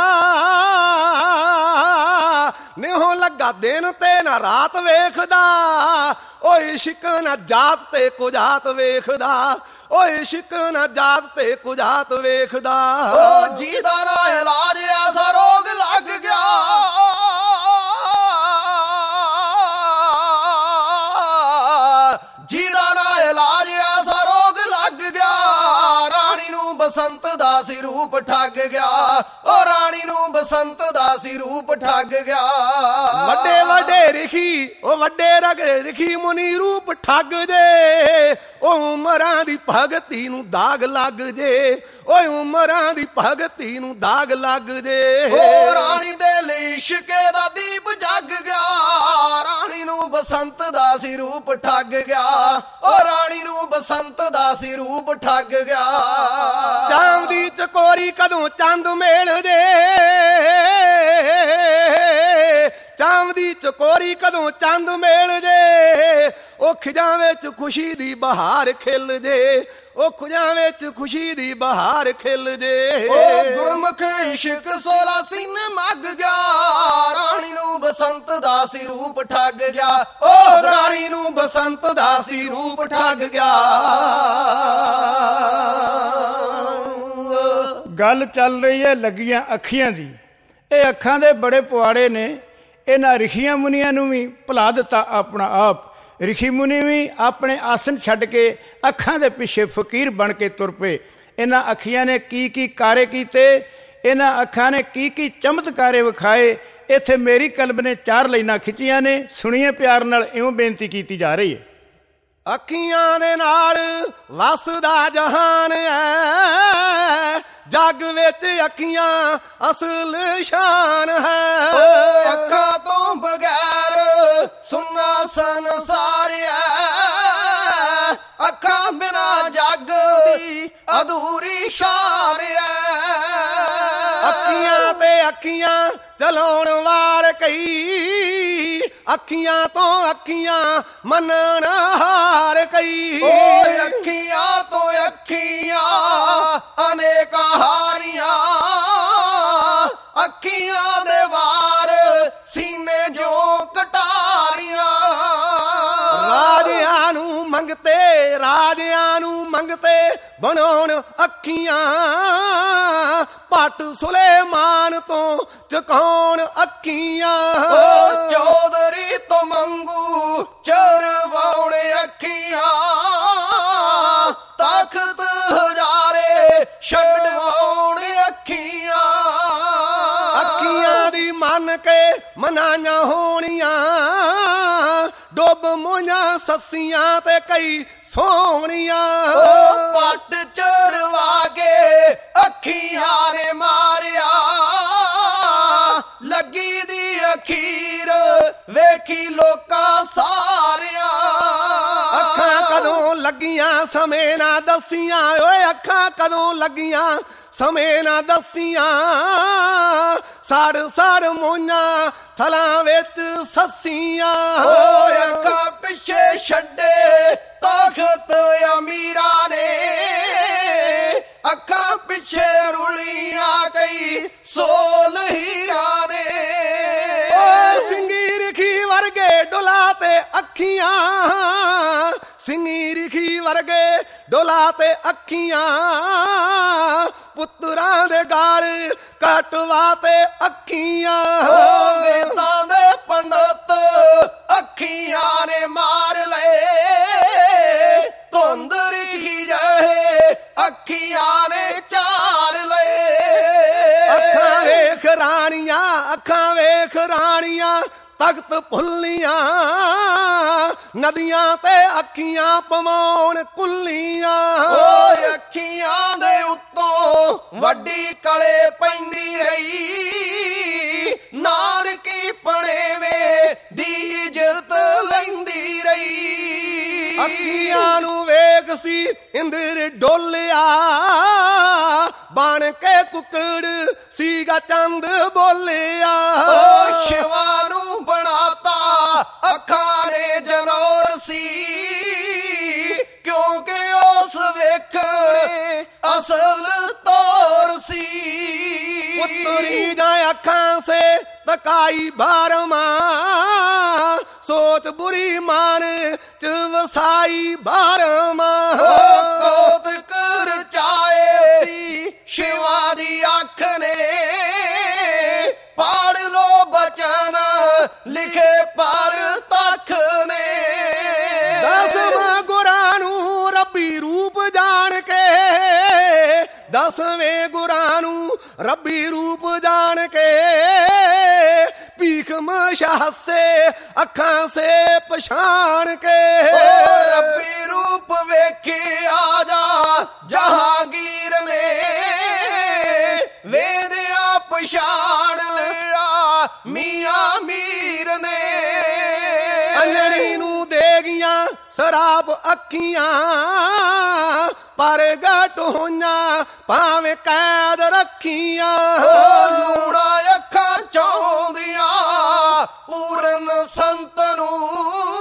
S1: ਨੇਹੋਂ ਲੱਗਾ ਦਿਨ ਤੇ ਨਾ ਰਾਤ ਵੇਖਦਾ। ਉਹ ਇਸ਼ਕ ਨਾ ਜਾਤ ਤੇ ਕੁਜਾਤ ਵੇਖਦਾ, ਉਹ ਇਸ਼ਕ ਨਾ ਜਾਤ ਤੇ ਕੁਜਾਤ ਵੇਖਦਾ।
S3: ਉਹ ਜੀਦਾ ਨਾ ਇਲਾਜ ਐਸਾ ਰੋਗ ਲੱਗ ਗਿਆ, ਜੀਦਾ ਨਾ ਇਲਾਜ ਐਸਾ ਰੋਗ ਲੱਗ ਗਿਆ। ਰਾਣੀ ਨੂੰ ਬਸੰਤ ਦਾ ਸੀ ਰੂਪ ਠੱਗ ਗਿਆ। ਉਹ ਰਾਣੀ ਨੂੰ ਬਸੰਤ ਦਾ ਸੀ ਰੂਪ ਠੱਗ ਗਿਆ।
S1: ਵੱਡੇ ਵੱਡੇ ਰਿਖੀ, ਉਹ ਵੱਡੇ ਰਗੜੇ ਰਿਖੀ ਮੁਨੀ ਰੂਪ ਠੱਗ ਜੇ। ਉਹ ਉਮਰਾਂ ਦੀ ਭਗਤੀ ਨੂੰ ਦਾਗ ਲੱਗ ਜੇ, ਓਏ ਉਮਰਾਂ ਦੀ ਭਗਤੀ ਨੂੰ ਦਾਗ ਲੱਗ ਜੇ।
S3: ਉਹ ਰਾਣੀ ਦੇ ਲਈ ਇਸ਼ਕੇ ਦਾ ਦੀਪ ਜਗ ਗਿਆ, ਰਾਣੀ ਨੂੰ ਬਸੰਤ ਦਾ ਸੀ ਰੂਪ ਠੱਗ ਗਿਆ। ਉਹ ਰਾਣੀ ਨੂੰ ਬਸੰਤ ਦਾ ਸੀ ਰੂਪ ਠੱਗ ਗਿਆ।
S1: ਚਾਂਦੀ ਚਕੋਰੀ ਕਦੋਂ ਚੰਦ ਮੇਲ ਜੇ, ਚਾਂਦੀ ਚਕੋਰੀ ਕਦੋਂ ਚੰਦ ਮੇਲ ਜੇ। ਉਹ ਖਿਜਾਂ ਵਿੱਚ ਖੁਸ਼ੀ ਦੀ ਬਹਾਰ ਖਿਲ ਜੇ, ਉਹ ਖੁਜਾਂ ਵਿੱਚ ਖੁਸ਼ੀ ਦੀ ਬਹਾਰ ਖਿਲ ਜੇ।
S3: ਉਹ ਗੁਰਮੁਖ ਇਸ਼ਕ ਸੋਲਾ ਸੀਨੇ ਮੱਗ ਗਿਆ, ਰਾਣੀ ਨੂੰ ਬਸੰਤ ਦਾ ਸੀ ਰੂਪ ਠੱਗ ਗਿਆ। ਉਹ ਰਾਣੀ ਨੂੰ ਬਸੰਤ ਦਾ ਸੀ ਰੂਪ ਠੱਗ ਗਿਆ।
S2: ਗੱਲ ਚੱਲ ਰਹੀ ਹੈ ਲੱਗੀਆਂ ਅੱਖੀਆਂ ਦੀ। ਇਹ ਅੱਖਾਂ ਦੇ ਬੜੇ ਪੁਆੜੇ ਨੇ। ਇਹਨਾਂ ਰਿਸ਼ੀਆਂ ਮੁਨੀਆਂ ਨੂੰ ਵੀ ਭੁਲਾ ਦਿੱਤਾ ਆਪਣਾ ਆਪ। ਰਿਸ਼ੀ ਮੁਨੀ ਵੀ ਆਪਣੇ ਆਸਨ ਛੱਡ ਕੇ ਅੱਖਾਂ ਦੇ ਪਿੱਛੇ ਫਕੀਰ ਬਣ ਕੇ ਤੁਰ ਪਏ। ਇਹਨਾਂ ਅੱਖੀਆਂ ਨੇ ਕੀ ਕੀ ਕਾਰੇ ਕੀਤੇ, ਇਹਨਾਂ ਅੱਖਾਂ ਨੇ ਕੀ ਕੀ ਚਮਤਕਾਰੇ ਵਿਖਾਏ। ਇੱਥੇ ਮੇਰੀ ਕਲਬ ਨੇ ਚਾਰ ਲਾਈਨਾਂ ਖਿੱਚੀਆਂ ਨੇ, ਸੁਣੀਏ ਪਿਆਰ ਨਾਲ। ਇਉਂ ਬੇਨਤੀ ਕੀਤੀ ਜਾ ਰਹੀ ਹੈ।
S1: ਅੱਖੀਆਂ ਦੇ ਨਾਲ ਵਸਦਾ ਜਹਾਨ ਹੈ, ਜੱਗ ਵਿੱਚ ਅੱਖੀਆਂ ਅਸਲ ਸ਼ਾਨ ਹੈ।
S3: ਅੱਖਾਂ ਤੋਂ ਬਗੈਰ ਸੁੰਨਾ ਸੰਸਾਰ ਹੈ, ਅੱਖਾਂ ਬਿਨਾ ਜੱਗ ਦੀ ਅਧੂਰੀ ਸ਼ਾਨ ਹੈ।
S1: ਅੱਖੀਆਂ ਤੇ ਅੱਖੀਆਂ ਚਲਾਉਣ ਵਾਲ ਕਈ, ਅੱਖੀਆਂ ਤੋਂ ਅੱਖੀਆਂ ਮੰਨਣ ਹਾਰ ਕਈ।
S3: ਓਏ ਅੱਖੀਆਂ ਤੋਂ ਅੱਖੀਆਂ ਅਨੇਕਾਂ ਹਾਰੀਆਂ, ਅੱਖੀਆਂ ਦੇ ਵਾਰ ਸੀਨੇ ਜੋ ਕਟਾਰੀਆਂ।
S1: ਰਾਜਿਆਂ ਨੂੰ ਮੰਗਤੇ ਰਾਜਿਆਂ ਨੂੰ ਮੰਗਤੇ ਬਣਾਉਣ ਅੱਖੀਆਂ, ਭੱਟ ਸੁਲੇਮਾਨ ਤੋਂ ਚੁਕਾਉਣ ਅੱਖੀਆਂ।
S3: ਓ ਚੌਧਰੀ ਤੋਂ ਮੰਗੂ ਚਰਵਾਉਣ ਅੱਖੀਆਂ, ਤਖਤ ਹਜ਼ਾਰੇ ਛਡਵਾਉਣ ਅੱਖੀਆਂ।
S1: ਅੱਖੀਆਂ ਦੀ ਮੰਨ ਕੇ ਮਨਾਈਆਂ ਹੋਣੀਆਂ, ਡੁੱਬ ਮੋਈਆਂ ਸੱਸੀਆਂ ਤੇ ਕਈ ਸੋਹਣੀਆਂ।
S3: ਓ ਪੱਟ ਚਰਵਾ ਕੇ ਅੱਖੀਆਂ ਨੇ ਮਾਰਿਆ, ਲੱਗੀ ਦੀ ਅਖੀਰ ਵੇਖੀ ਲੋਕਾਂ ਸਾਰਿਆਂ।
S1: ਅੱਖਾਂ ਕਦੋਂ ਲੱਗੀਆਂ ਸਮੇਂ ਨਾ ਦੱਸੀਆਂ, ਓਏ ਅੱਖਾਂ ਕਦੋਂ ਲੱਗੀਆਂ ਸਮੇਂ ਨਾ ਦੱਸੀਆਂ। ਸੜ ਸੜ ਮੋਈਆਂ ਥਲਾਂ ਵਿੱਚ ਸੱਸੀਆਂ।
S3: ਓਏ ਅੱਖਾਂ ਪਿੱਛੇ ਛੱਡੇ ਤਖਤ ਅਮੀਰਾਂ ਨੇ, ਅੱਖਾਂ ਪਿੱਛੇ ਰੁਲੀਆਂ ਕਈ ਸੋਲ ਹੀਰਾਂ ਨੇ।
S1: ਓਏ ਸਿੰਘੀ ਰਿਖੀ ਵਰਗੇ ਡੁਲਾ ਤੇ ਅੱਖੀਆਂ, ਸਿੰਘੀ ਰਿਖੀ ਵਰਗੇ ਡੁਲਾ ਤੇ ਅੱਖੀਆਂ। ਪੁੱਤਰਾਂ ਦੇ ਗਾਲ ਕਟਵਾ ਤੇ ਅੱਖੀਆਂ।
S3: ਓ ਵੇਦਾਂ ਦੇ ਪੰਡਤ ਅੱਖੀਆਂ ਨੇ ਮਾਰ ਲਏ, ਧੁੰਦ ਰਿਖੀ ਜਹੇ ਅੱਖੀਆਂ ਨੇ ਚਾਰ ਲਏ।
S1: ਅੱਖਾਂ ਵੇਖ ਰਾਣੀਆਂ ਅੱਖਾਂ ਵੇਖ ਰਾਣੀਆਂ ਤਖਤ ਭੁੱਲੀਆਂ, ਨਦੀਆਂ ਤੇ ਅੱਖੀਆਂ ਪਵਾਉਣ ਕੁੱਲੀਆਂ।
S3: ਓਏ ਅੱਖੀਆਂ ਦੇ ਉੱਤੋਂ ਵੱਡੀ ਕਲੇ ਪੈਂਦੀ ਰਹੀ, ਨਾਨਕੀ ਪਣੇਵੇਂ ਦੀ ਇੱਜ਼ਤ ਲੈਂਦੀ ਰਹੀ।
S1: ਅੱਖੀਆਂ ਨੂੰ ਵੇਖ ਸੀ ਇੰਦਰ ਡੋਲਿਆ, ਬਣ ਕੇ ਕੁੱਕੜ ਸੀਗਾ ਚੰਦ ਬੋਲਿਆ।
S3: ਓ ਸ਼ਿਵਾ ਨੂੰ ਬਣਾਤਾ ਅੱਖਾਂ ਨੇ ਜਨੌਰ ਸੀ, ਕਿਉਂਕਿ ਉਸ ਵੇਖਣੇ ਅਸਲ ਤੌਰ ਸੀ।
S1: ਪੁੱਤਰੀ ਜਾਂ ਅੱਖਾਂ ਸੇ ਤਕਾਈ ਬਾਰਮਾ, ਸੋਚ ਬੁਰੀ ਮਾਨ ਚ ਵਸਾਈ ਬਾਰਮਾ।
S3: ਕੌਤਕ ਰਚਾਏ ਸੀ ਸ਼ਿਵਾ ਦੀ ਅੱਖ ਨੇ, ਪੜ ਲੋ ਬਚਨ ਲਿਖੇ ਪਰ ਤੱਖ ਨੇ।
S1: ਦਸਵਾਂ ਗੁਰਾਂ ਨੂੰ ਰੱਬੀ ਰੂਪ ਜਾਣ ਕੇ, ਦਸਵੇਂ ਗੁਰਾਂ ਨੂੰ ਰੱਬੀ ਰੂਪ ਜਾਣ ਕੇ। ਭੀਖ ਮਸ਼ਾਹ ਸੇ ਅੱਖਾਂ ਸੇ ਪਛਾਣ ਕੇ।
S3: ਓ ਰੱਬੀ ਰੂਪ ਵੇਖੇ ਆ ਜਾ ਜਹਾਂਗੀਰ ਨੇ, ਵੇਦਿਆ ਪਛਾਣ ਲਿਆ ਮੀਆਂ ਮੀਰ ਨੇ।
S1: ਅੰਜਣੀ ਨੂੰ ਦੇ ਗਈਆਂ ਸ਼ਰਾਬ ਅੱਖੀਆਂ, ਪਰ ਗਟ ਹੋਈਆਂ ਭਾਵੇਂ ਕੈਦ ਰੱਖੀਆਂ।
S3: ਲੂਣਾ ਅੱਖਾਂ ਚਾਹੁੰਦੀਆਂ ਪੂਰਨ ਸੰਤ ਨੂੰ,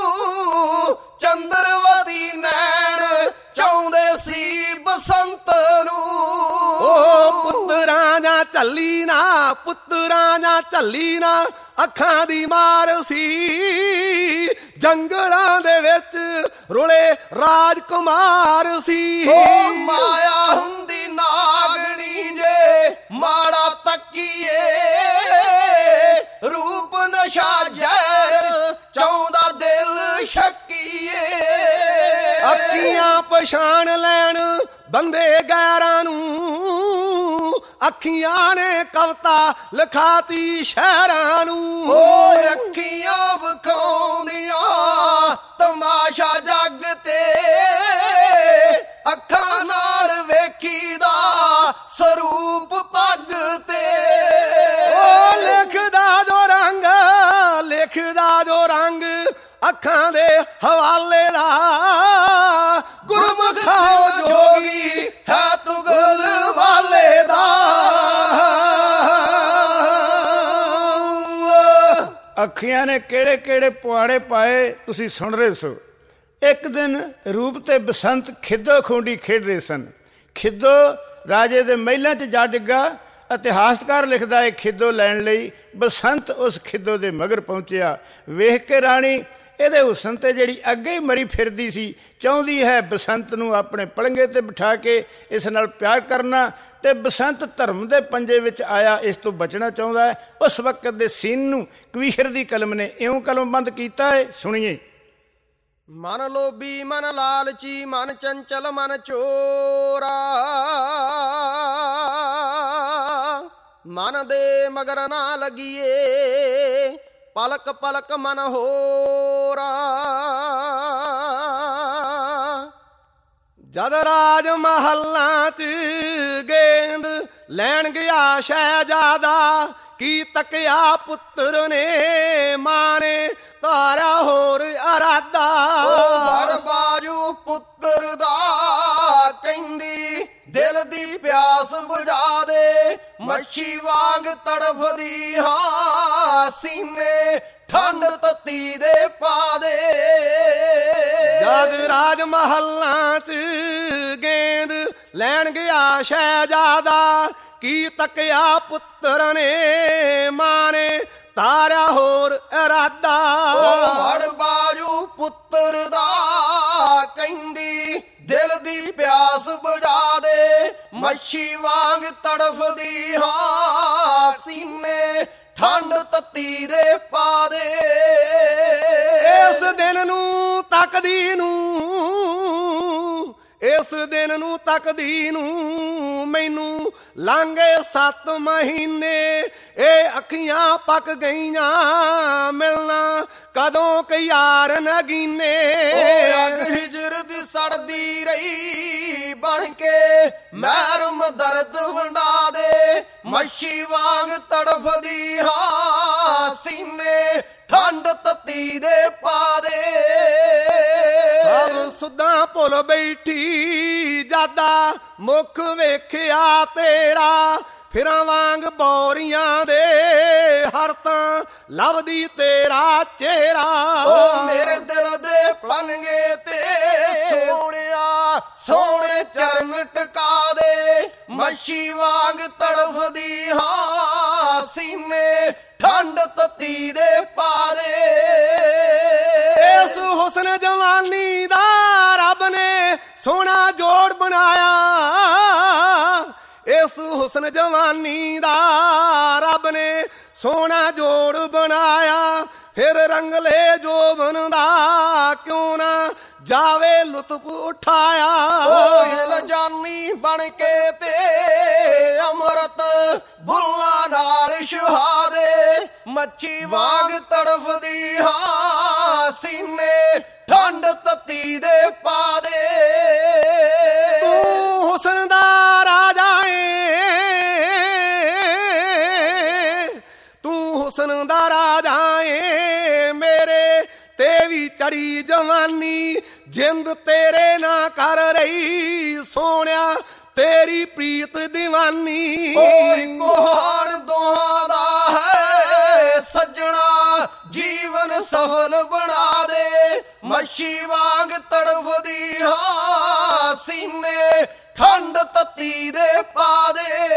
S3: ਚੰਦਰਵਤੀ ਨੈਣ ਚਾਹੁੰਦੇ ਸੀ ਬਸੰਤ ਨੂੰ।
S1: ਓ ਪੁੱਤਰਾਂ ਜਾਂ ਝੱਲੀ ਨਾ ਪੁੱਤਰਾਂ ਜਾਂ ਝੱਲੀ ਨਾ ਅੱਖਾਂ ਦੀ ਮਾਰ ਸੀ, ਜੰਗਲਾਂ ਦੇ ਵਿੱਚ ਰੁਲੇ ਰਾਜਕੁਮਾਰ ਸੀ।
S3: ਓ ਮਾਇਆ ਹੁੰਦੀ ਨਾਗਣੀ ਜੇ
S1: ਅੱਖੀਆਂ ਪਛਾਣ ਲੈਣ ਬੰਦੇ ਗੈਰਾਂ ਨੂੰ, ਅੱਖੀਆਂ ਨੇ ਕਵਿਤਾ ਲਿਖਾਤੀ ਸ਼ਹਿਰਾਂ ਨੂੰ।
S3: ਓਏ ਅੱਖੀਆਂ ਵਿਖਾਉਂਦੀਆਂ ਤਮਾਸ਼ਾ ਜੱਗ ਤੇ, ਅੱਖਾਂ ਨਾਲ ਵੇਖੀਦਾ ਸਰੂਪ ਪੱਗ ਤੇ।
S1: ਓ ਲਿਖਦਾ ਜੋ ਰੰਗ, ਲਿਖਦਾ ਜੋ ਰੰਗ ਅੱਖਾਂ ਦੇ ਹਵਾਲੇ ਦਾ, ਗੁਰਮੁਖ ਜੋਗੀ
S3: ਹੈ ਤੁਗਲ ਵਾਲੇ ਦਾ।
S2: ਅੱਖੀਆਂ ਨੇ ਕਿਹੜੇ ਕਿਹੜੇ ਪੁਆੜੇ ਪਾਏ ਤੁਸੀਂ ਸੁਣ ਰਹੇ ਸੋ। ਇੱਕ ਦਿਨ ਰੂਪ ਤੇ ਬਸੰਤ ਖਿੱਦੋ ਖੂੰਡੀ ਖੇਡ ਰਹੇ ਸਨ। ਖਿੱਦੋ ਰਾਜੇ ਦੇ ਮਹਿਲਾਂ 'ਚ ਜਾ ਡਿੱਗਾ। ਇਤਿਹਾਸਕਾਰ ਲਿਖਦਾ ਹੈ ਖਿੱਦੋ ਲੈਣ ਲਈ ਬਸੰਤ ਉਸ ਖਿੱਦੋ ਦੇ ਮਗਰ ਪਹੁੰਚਿਆ। ਵੇਖ ਕੇ ਰਾਣੀ ਇਹਦੇ ਹੁਸਨ ਤੇ ਜਿਹੜੀ ਅੱਗੇ ਹੀ ਮਰੀ ਫਿਰਦੀ ਸੀ, ਚਾਹੁੰਦੀ ਹੈ ਬਸੰਤ ਨੂੰ ਆਪਣੇ ਪਲੰਘੇ ਤੇ ਬਿਠਾ ਕੇ ਇਸ ਨਾਲ ਪਿਆਰ ਕਰਨਾ, ਤੇ ਬਸੰਤ ਧਰਮ ਦੇ ਪੰਜੇ ਵਿੱਚ ਆਇਆ, ਇਸ ਤੋਂ ਬਚਣਾ ਚਾਹੁੰਦਾ ਹੈ। ਉਸ ਵਕਤ ਦੇ ਸੀਨ ਨੂੰ ਕਵੀਸ਼ਰ ਦੀ ਕਲਮ ਨੇ ਇਉਂ ਕਲਮਬੰਦ ਕੀਤਾ ਹੈ, ਸੁਣੀਏ।
S3: ਮਨ ਲੋਭੀ ਮਨ ਲਾਲਚੀ ਮਨ ਚੰਚਲ ਮਨ ਚੋਰਾ, ਮਨ ਦੇ ਮਗਰ ਨਾ ਲੱਗੀਏ ਪਲਕ ਪਲਕ ਮਨ ਹੋਰਾ।
S1: ਜਦ ਰਾਜ ਮਹੱਲਾਂ 'ਚ ਗੇਂਦ ਲੈਣ ਗਿਆ ਸ਼ਹਿਜ਼ਾਦਾ, ਕੀ ਤੱਕਿਆ ਪੁੱਤਰ ਨੇ ਮਾਂ ਨੇ ਤਾਰਾ ਹੋਰ ਅਰਾਦਾ।
S3: ਬੜ ਬਾਜੂ ਪੁੱਤਰ ਦਾ ਕਹਿੰਦੀ ਦਿਲ ਦੀ ਪਿਆਸ ਬੁਝਾ ਦੇ, ਮੱਛੀ ਵਾਂਗ ਤੜਫਦੀ ਹਾਂ ਸੀਨੇ ਠੰਡ ਤੱਤੀ ਦੇ ਪਾ ਦੇ।
S1: ਜਦ ਰਾਜ ਮਹੱਲਾਂ 'ਚ ਗੇਂਦ ਲੈਣ ਗਿਆ ਸ਼ਹਿਜ਼ਾਦਾ, ਕੀ ਤੱਕਿਆ ਪੁੱਤਰ ਨੇ ਮਾਂ ਨੇ ਤਾਰਾ ਹੋਰ ਇਰਾਦਾ।
S3: ਵੜ ਬਾਜੂ ਪੁੱਤਰ ਦਾ ਕਹਿੰਦੀ ਦਿਲ ਦੀ ਪਿਆਸ ਬੁਝਾ ਦੇ, ਮੱਛੀ ਵਾਂਗ ਤੜਫਦੀ ਹਾਂ ਸੀਨੇ ਠੰਡ ਤੱਤੀ ਦੇ ਪਾ ਦੇ।
S1: ਇਸ ਦਿਨ ਨੂੰ ਤੱਕਦੀ ਨੂੰ, ਇਸ ਦਿਨ ਨੂੰ ਤੱਕਦੀ ਨੂੰ ਮੈਨੂੰ ਲਾਂਗੇ ਸੱਤ ਮਹੀਨੇ, ਇਹ ਅੱਖੀਆਂ ਪੱਕ ਗਈਆਂ ਮਿਲਣਾ ਕਦੋਂ ਕਿ ਯਾਰ ਨਗੀਨੇ।
S3: ਅੱਗ ਹਿਜਰ ਦੀ ਸੜਦੀ ਰਹੀ ਬਣ ਕੇ ਮਹਿਰਮ ਦਰਦ ਵੰਡਾ ਦੇ, ਮੱਛੀ ਵਾਂਗ ਤੜਫਦੀ ਹਾਂ ਸੀਨੇ ਠੰਡ ਤੱਤੀ ਦੇ ਪਾ ਦੇ।
S1: ਸਭ ਸੁੱਧਾਂ ਭੁੱਲ ਬੈਠੀ ਜਾਦਾ ਮੁਖ ਵੇਖਿਆ ਤੇਰਾ, ਫਿਰਾਂ ਵਾਂਗ ਬੋਰੀਆਂ ਦੇ ਹਰ ਤਾਂ ਲੱਭਦੀ ਤੇਰਾ ਚਿਹਰਾ।
S3: ਓ ਮੇਰੇ ਦਿਲ ਦੇ ਪਲੰਘੇ ਤੇ ਸੋਹਣਿਆ ਸੋਹਣੇ ਚਰਨ ਟਿਕਾ ਦੇ, ਮੱਛੀ ਵਾਂਗ ਤੜਫਦੀ ਹਾਂ ਸੀਨੇ ਠੰਡ ਤੱਤੀ ਦੇ ਪਾ ਦੇ।
S1: ਇਸ ਹੁਸਨ ਜਵਾਨੀ ਦਾ ਰੱਬ ਨੇ ਸੋਹਣਾ ਜੋੜ ਬਣਾਇਆ, ਇਸ ਹੁਸਨ ਜਵਾਨੀ ਦਾ ਰੱਬ ਨੇ ਸੋਹਣਾ ਜੋੜ ਬਣਾਇਆ, ਫਿਰ ਰੰਗਲੇ ਜੋਬਨ ਦਾ ਕਿਉਂ ਨਾ ਜਾਵੇ ਲੁਤਫ ਉਠਾਇਆ।
S3: ਓ ਹਿਲ ਜਾਨੀ ਬਣ ਕੇ ਤੇ ਅੰਮ੍ਰਿਤ ਬੁੱਲਾਂ ਨਾਲ ਸ਼ਹਾਦੇ, ਮੱਛੀ ਵਾਂਗ ਤੜਫਦੀ ਹਾਂ ਸੀਨੇ ਠੰਡ ਤੱਤੀ ਦੇ ਪਾ ਦੇ।
S1: ਤੂੰ ਹੁਸਨ ਦਾ ਰਾਜਾ ਏ, ਤੂੰ ਹੁਸਨ ਦਾ ਰਾਜਾ ਏ, ਮੇਰੇ ਤੇ ਵੀ ਚੜੀ ਜਵਾਨੀ ਜਿੰਦ ਤੇਰੇ ਨਾ ਕਰ ਰਹੀ ਸੋਹਣਿਆ ਤੇਰੀ ਪ੍ਰੀਤ ਦੀਵਾਨੀ।
S3: ਓਏ ਕੋਹੜ ਦੋਹਾਂ ਦਾ ਹੈ ਸੱਜਣਾ ਜੀਵਨ ਸਫਲ ਬਣਾ ਦੇ, ਮੱਛੀ ਵਾਂਗ ਤੜਫਦੀ ਹਾਂ ਸੀਨੇ ਠੰਡ ਤੱਤੀ ਦੇ ਪਾ ਦੇ।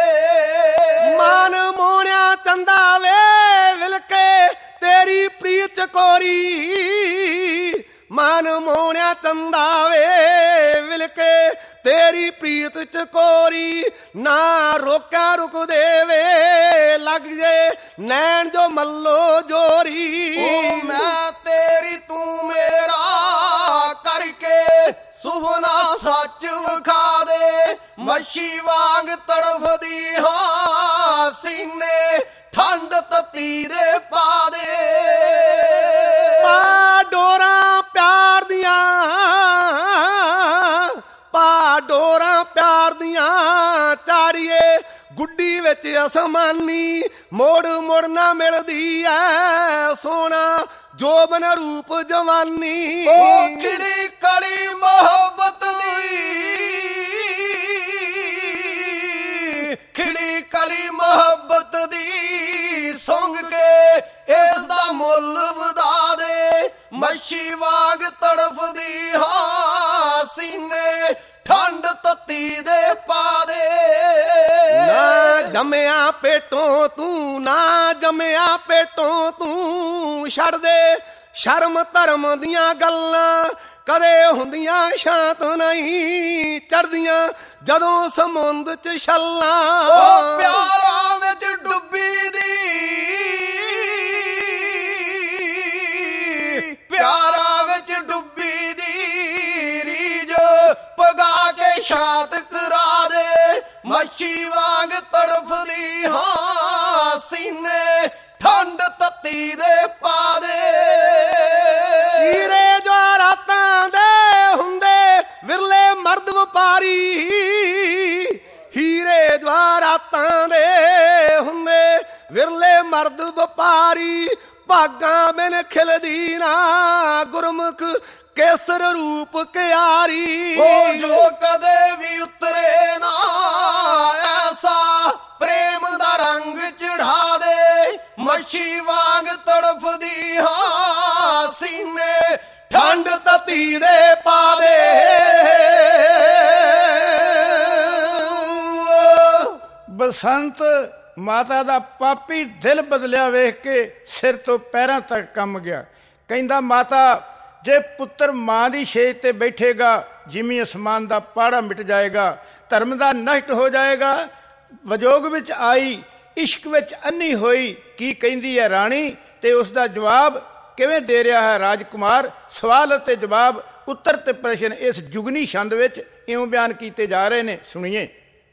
S1: ਮਨ ਮੋਹਣਿਆ ਚੰਦਾ ਵੇ ਵਿਲਕੇ ਤੇਰੀ ਪ੍ਰੀਤ ਕੋਰੀ, ਮਨ ਮੋਹਣਿਆ ਚੰਦਾ ਵੇ ਵਿਲਕੇ ਤੇਰੀ ਪ੍ਰੀਤ ਚਕੋਰੀ, ਨਾ ਰੋਕਿਆ ਰੁਕਦੇ ਵੇ ਲੱਗ ਜੇ ਨੈਣ ਜੋ ਮੱਲੋ ਜੋਰੀ।
S3: ਓ ਮੈਂ ਤੇਰੀ ਤੂੰ ਮੇਰਾ ਕਰਕੇ ਝੂਠ ਨਾ ਸੱਚ ਵਿਖਾ ਦੇ, ਮੱਛੀ ਵਾਂਗ ਤੜਫਦੀ ਹਾਂ ਸੀਨੇ ਠੰਡ ਤਤੀ ਦੇ ਪਾ ਦੇ।
S1: ਪਾ ਡੋਰਾਂ ਪਿਆਰ ਦੀਆਂ, ਪਾ ਡੋਰਾਂ ਪਿਆਰ ਦੀਆਂ ਚਾੜੀਏ ਗੁੱਡੀ ਵਿੱਚ ਅਸਮਾਨੀ, ਮੋੜ ਮੁੜ ਨਾ ਮਿਲਦੀ ਐ ਸੋਹਣਾ ਜੋਬਨ ਰੂਪ ਜਵਾਨੀ।
S3: ਉਹ ਖਿੜੀ ਕਲੀ ਮੁਹੱਬਤ ਦੀ, ਖਿੜੀ ਕਲੀ ਮੁਹੱਬਤ ਦੀ ਸੁੰਘ ਕੇ ਇਸ ਦਾ ਮੁੱਲ ਵਧਾ ਦੇ, ਮੱਛੀ ਵਾਂਗ ਤੜਫਦੀ ਹਾਂ ਸੀਨੇ ਠੰਡ ਤਤੀ ਦੇ ਪਾ ਦੇ।
S1: ਨਾ ਜੰਮਿਆ ਪੇਟੋਂ ਤੂੰ, ਨਾ ਜੰਮਿਆ ਪੇਟੋਂ ਤੂੰ, ਛੱਡ ਦੇ ਸ਼ਰਮ ਧਰਮ ਦੀਆਂ ਗੱਲਾਂ, ਕਦੇ ਹੁੰਦੀਆਂ ਸ਼ਾਂਤ ਨਹੀਂ ਚੜਦੀਆਂ ਜਦੋਂ ਸਮੁੰਦ ਚ ਛੱਲਾਂ।
S3: ਉਹ ਪਿਆਰਾਂ ਵਿੱਚ ਡੁੱਬੀ ਦੀ, ਪਿਆਰਾਂ ਵਿੱਚ ਡੁੱਬੀ ਦੀ ਰੀਝ ਪਗਾ ਕੇ ਸ਼ਾਂਤ ਕਰਾ ਦੇ, ਮੱਛੀ ਵਾਂਗ ਤੜਫਦੀ ਹਾਂ ਸੀਨੇ ਠੰਡ ਤਤੀ ਦੇ ਪਾ ਦੇ।
S1: ਹੀਰੇ ਜਵਾਹਰਾਤਾਂ ਦੇ ਹੁੰਦੇ ਵਿਰਲੇ ਮਰਦ ਵਪਾਰੀ, ਹੀਰੇ ਜਵਾਹਰਾਤਾਂ ਦੇ ਹੁੰਦੇ ਵਿਰਲੇ ਮਰਦ ਵਪਾਰੀ, ਭਾਗਾਂ ਬਿਨ ਖਿਲਦੀ ਨਾ ਗੁਰਮੁਖ ਕੇਸਰ ਰੂਪ ਕਿਆਰੀ।
S3: ਉਹ ਜੋ ਕਦੇ ਵੀ ਉਤਰੇ ਨਾ ਐਸਾ ਪ੍ਰੇਮ ਦਾ ਰੰਗ ਚੜਾ ਦੇ, ਮੱਛੀ ਵਾਂਗ ਤੜਫਦੀ ਹਾਂ ਸੀਨੇ ਠੰਡ ਤਤੀ ਦੇ ਪਾ ਦੇ।
S2: ਬਸੰਤ ਮਾਤਾ ਦਾ ਪਾਪੀ ਦਿਲ ਬਦਲਿਆ ਵੇਖ ਕੇ ਸਿਰ ਤੋਂ ਪੈਰਾਂ ਤੱਕ ਕੰਬ ਗਿਆ। ਕਹਿੰਦਾ ਮਾਤਾ ਜੇ ਪੁੱਤਰ ਮਾਂ ਦੀ ਛੇਜ ਤੇ ਬੈਠੇਗਾ ਜਿਵੇਂ ਅਸਮਾਨ ਦਾ ਪਾੜਾ ਮਿਟ ਜਾਏਗਾ, ਧਰਮ ਦਾ ਨਸ਼ਟ ਹੋ ਜਾਏਗਾ। ਵਜੋਗ ਵਿੱਚ ਆਈ ਇਸ਼ਕ ਵਿੱਚ ਅੰਨੀ ਹੋਈ, ਕੀ ਕਹਿੰਦੀ ਹੈ ਰਾਣੀ ਤੇ ਉਸ ਦਾ ਜਵਾਬ ਕਿਵੇਂ ਦੇ ਰਿਹਾ ਹੈ ਰਾਜਕੁਮਾਰ। ਸਵਾਲ ਅਤੇ ਜਵਾਬ, ਉੱਤਰ ਤੇ ਪ੍ਰਸ਼ਨ ਇਸ ਜੁਗਨੀ ਛੰਦ ਵਿੱਚ ਇਉਂ ਬਿਆਨ ਕੀਤੇ ਜਾ ਰਹੇ ਨੇ, ਸੁਣੀਏ।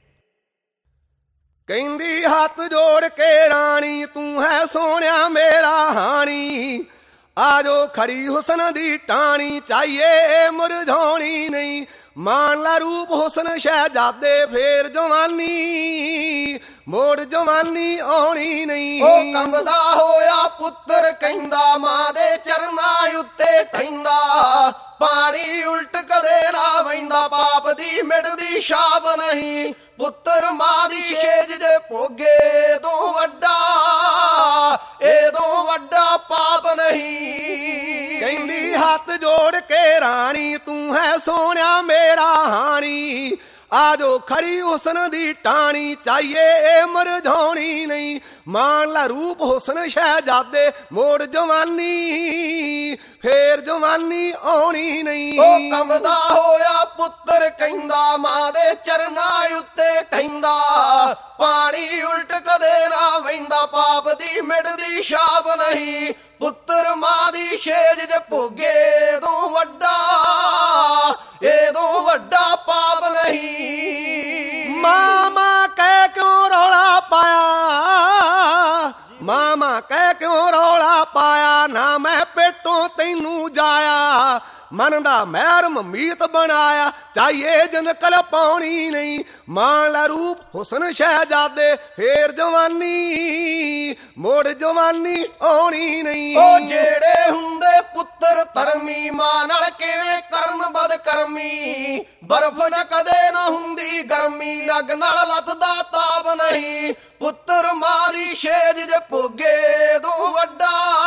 S1: ਕਹਿੰਦੀ ਹੱਥ ਜੋੜ ਕੇ ਰਾਣੀ ਤੂੰ ਹੈ ਸੋਹਣਿਆ ਮੇਰਾ ਹਾਣੀ, ਆਜੋ ਖੜੀ ਹੁਸਨ ਦੀ ਟਾਣੀ ਚਾਹੀਏ ਮੁਰਝਾਉਣੀ ਨਹੀਂ, ਮਾਣ ਲਾ ਰੂਪ ਹੁਸਨ ਸ਼ਹਿਜ਼ਾਦੇ ਫੇਰ ਜਵਾਨੀ ਮੋੜ ਜਵਾਨੀ ਆਉਣੀ ਨਹੀਂ।
S3: ਉਹ ਕੰਬਦਾ ਹੋਇਆ ਪੁੱਤਰ ਕਹਿੰਦਾ ਮਾਂ ਦੇ ਚਰਨਾਂ ਉੱਤੇ ਠਹਿੰਦਾ, ਪਾਣੀ ਉਲਟ ਕਦੇ ਨਾ ਵਹਿੰਦਾ, ਪਾਪ ਦੀ ਮਿਟਦੀ ਛਾਪ ਨਹੀਂ, ਪੁੱਤਰ ਮਾਂ ਦੀ ਛੇਜ ਜੇ ਭੋਗੇ ਤੋਂ ਵੱਡਾ ਇਹਦੋਂ ਵੱਡਾ ਪਾਪ ਨਹੀਂ।
S1: ਕਹਿੰਦੀ ਹੱਥ ਜੋੜ ਕੇ ਰਾਣੀ ਤੂੰ ਹੈ ਸੋਹਣਿਆ ਮੇਰਾ ਹਾਣੀ, ਆਜੋ ਖੜੀ ਹੁਸਨ ਦੀ ਟਾਣੀ ਚਾਹੀਏ ਮੁਰਝਾਉਣੀ ਨਹੀਂ, ਮਾਣ ਲਾ ਰੂਪ ਹੁਸਨ ਸ਼ਹਿਜ਼ਾਦੇ ਮੋੜ ਜਵਾਨੀ ਫੇਰ ਜਵਾਨੀ ਆਉਣੀ ਨਹੀਂ।
S3: ਉਹ ਕੰਬਦਾ ਹੋਇਆ ਪੁੱਤਰ ਕਹਿੰਦਾ ਮਾਂ ਦੇ ਚਰਨਾਂ ਉੱਤੇ ਠਹਿੰਦਾ, ਪਾਣੀ ਉਲਟ ਕਦੇ ਨਾ ਵਹਿੰਦਾ, ਪਾਪ ਦੀ ਮਿਟਦੀ ਛਾਪ ਨਹੀਂ, ਪੁੱਤਰ ਮਾਂ ਦੀ ਛੇਜ ਜੇ ਭੋਗੇ ਤੋਂ ਵੱਡਾ ਇਹਦੋਂ ਵੱਡਾ ਪਾਪ ਨਹੀਂ।
S1: ਮਾਮਾ ਕਹਿ ਕਿਉਂ ਰੌਲਾ ਪਾਇਆ, ਮਾਮਾ ਕਹਿ ਕਿਉਂ ਰੌਲਾ ਪਾਇਆ, ਨਾ ਮੈਂ ਪੇਟੋਂ ਤੈਨੂੰ ਜਾਇਆ, ਮਨ ਦਾ ਮਹਿਰਮ ਮੀਤ ਬਣਾਇਆ, ਚਾਹੀਏ ਜਿੰਦ ਕਲ ਪਾਉਣੀ ਨਹੀਂ, ਮਾਣ ਲਾ ਰੂਪ ਹੁਸਨ ਸ਼ਹਿਜ਼ਾਦੇ ਫੇਰ ਜਵਾਨੀ ਮੋੜ ਜਵਾਨੀ ਆਉਣੀ ਨਹੀਂ।
S3: ਉਹ ਜਿਹੜੇ ਹੁੰਦੇ ਪੁੱਤਰ ਧਰਮੀ ਮਾਂ ਨਾਲ ਕਿਵੇਂ ਕਰਨ ਬਦਕਰਮੀ, ਬਰਫ਼ ਨਾ ਕਦੇ ਨਾ ਹੁੰਦੀ ਗਰਮੀ, ਅੱਗ ਨਾਲ ਲੱਥਦਾ ਤਾਪ ਨਹੀਂ, ਪੁੱਤਰ ਮਾਂ ਦੀ ਛੇਜ ਜੇ ਭੋਗੇ ਤੋਂ ਵੱਡਾ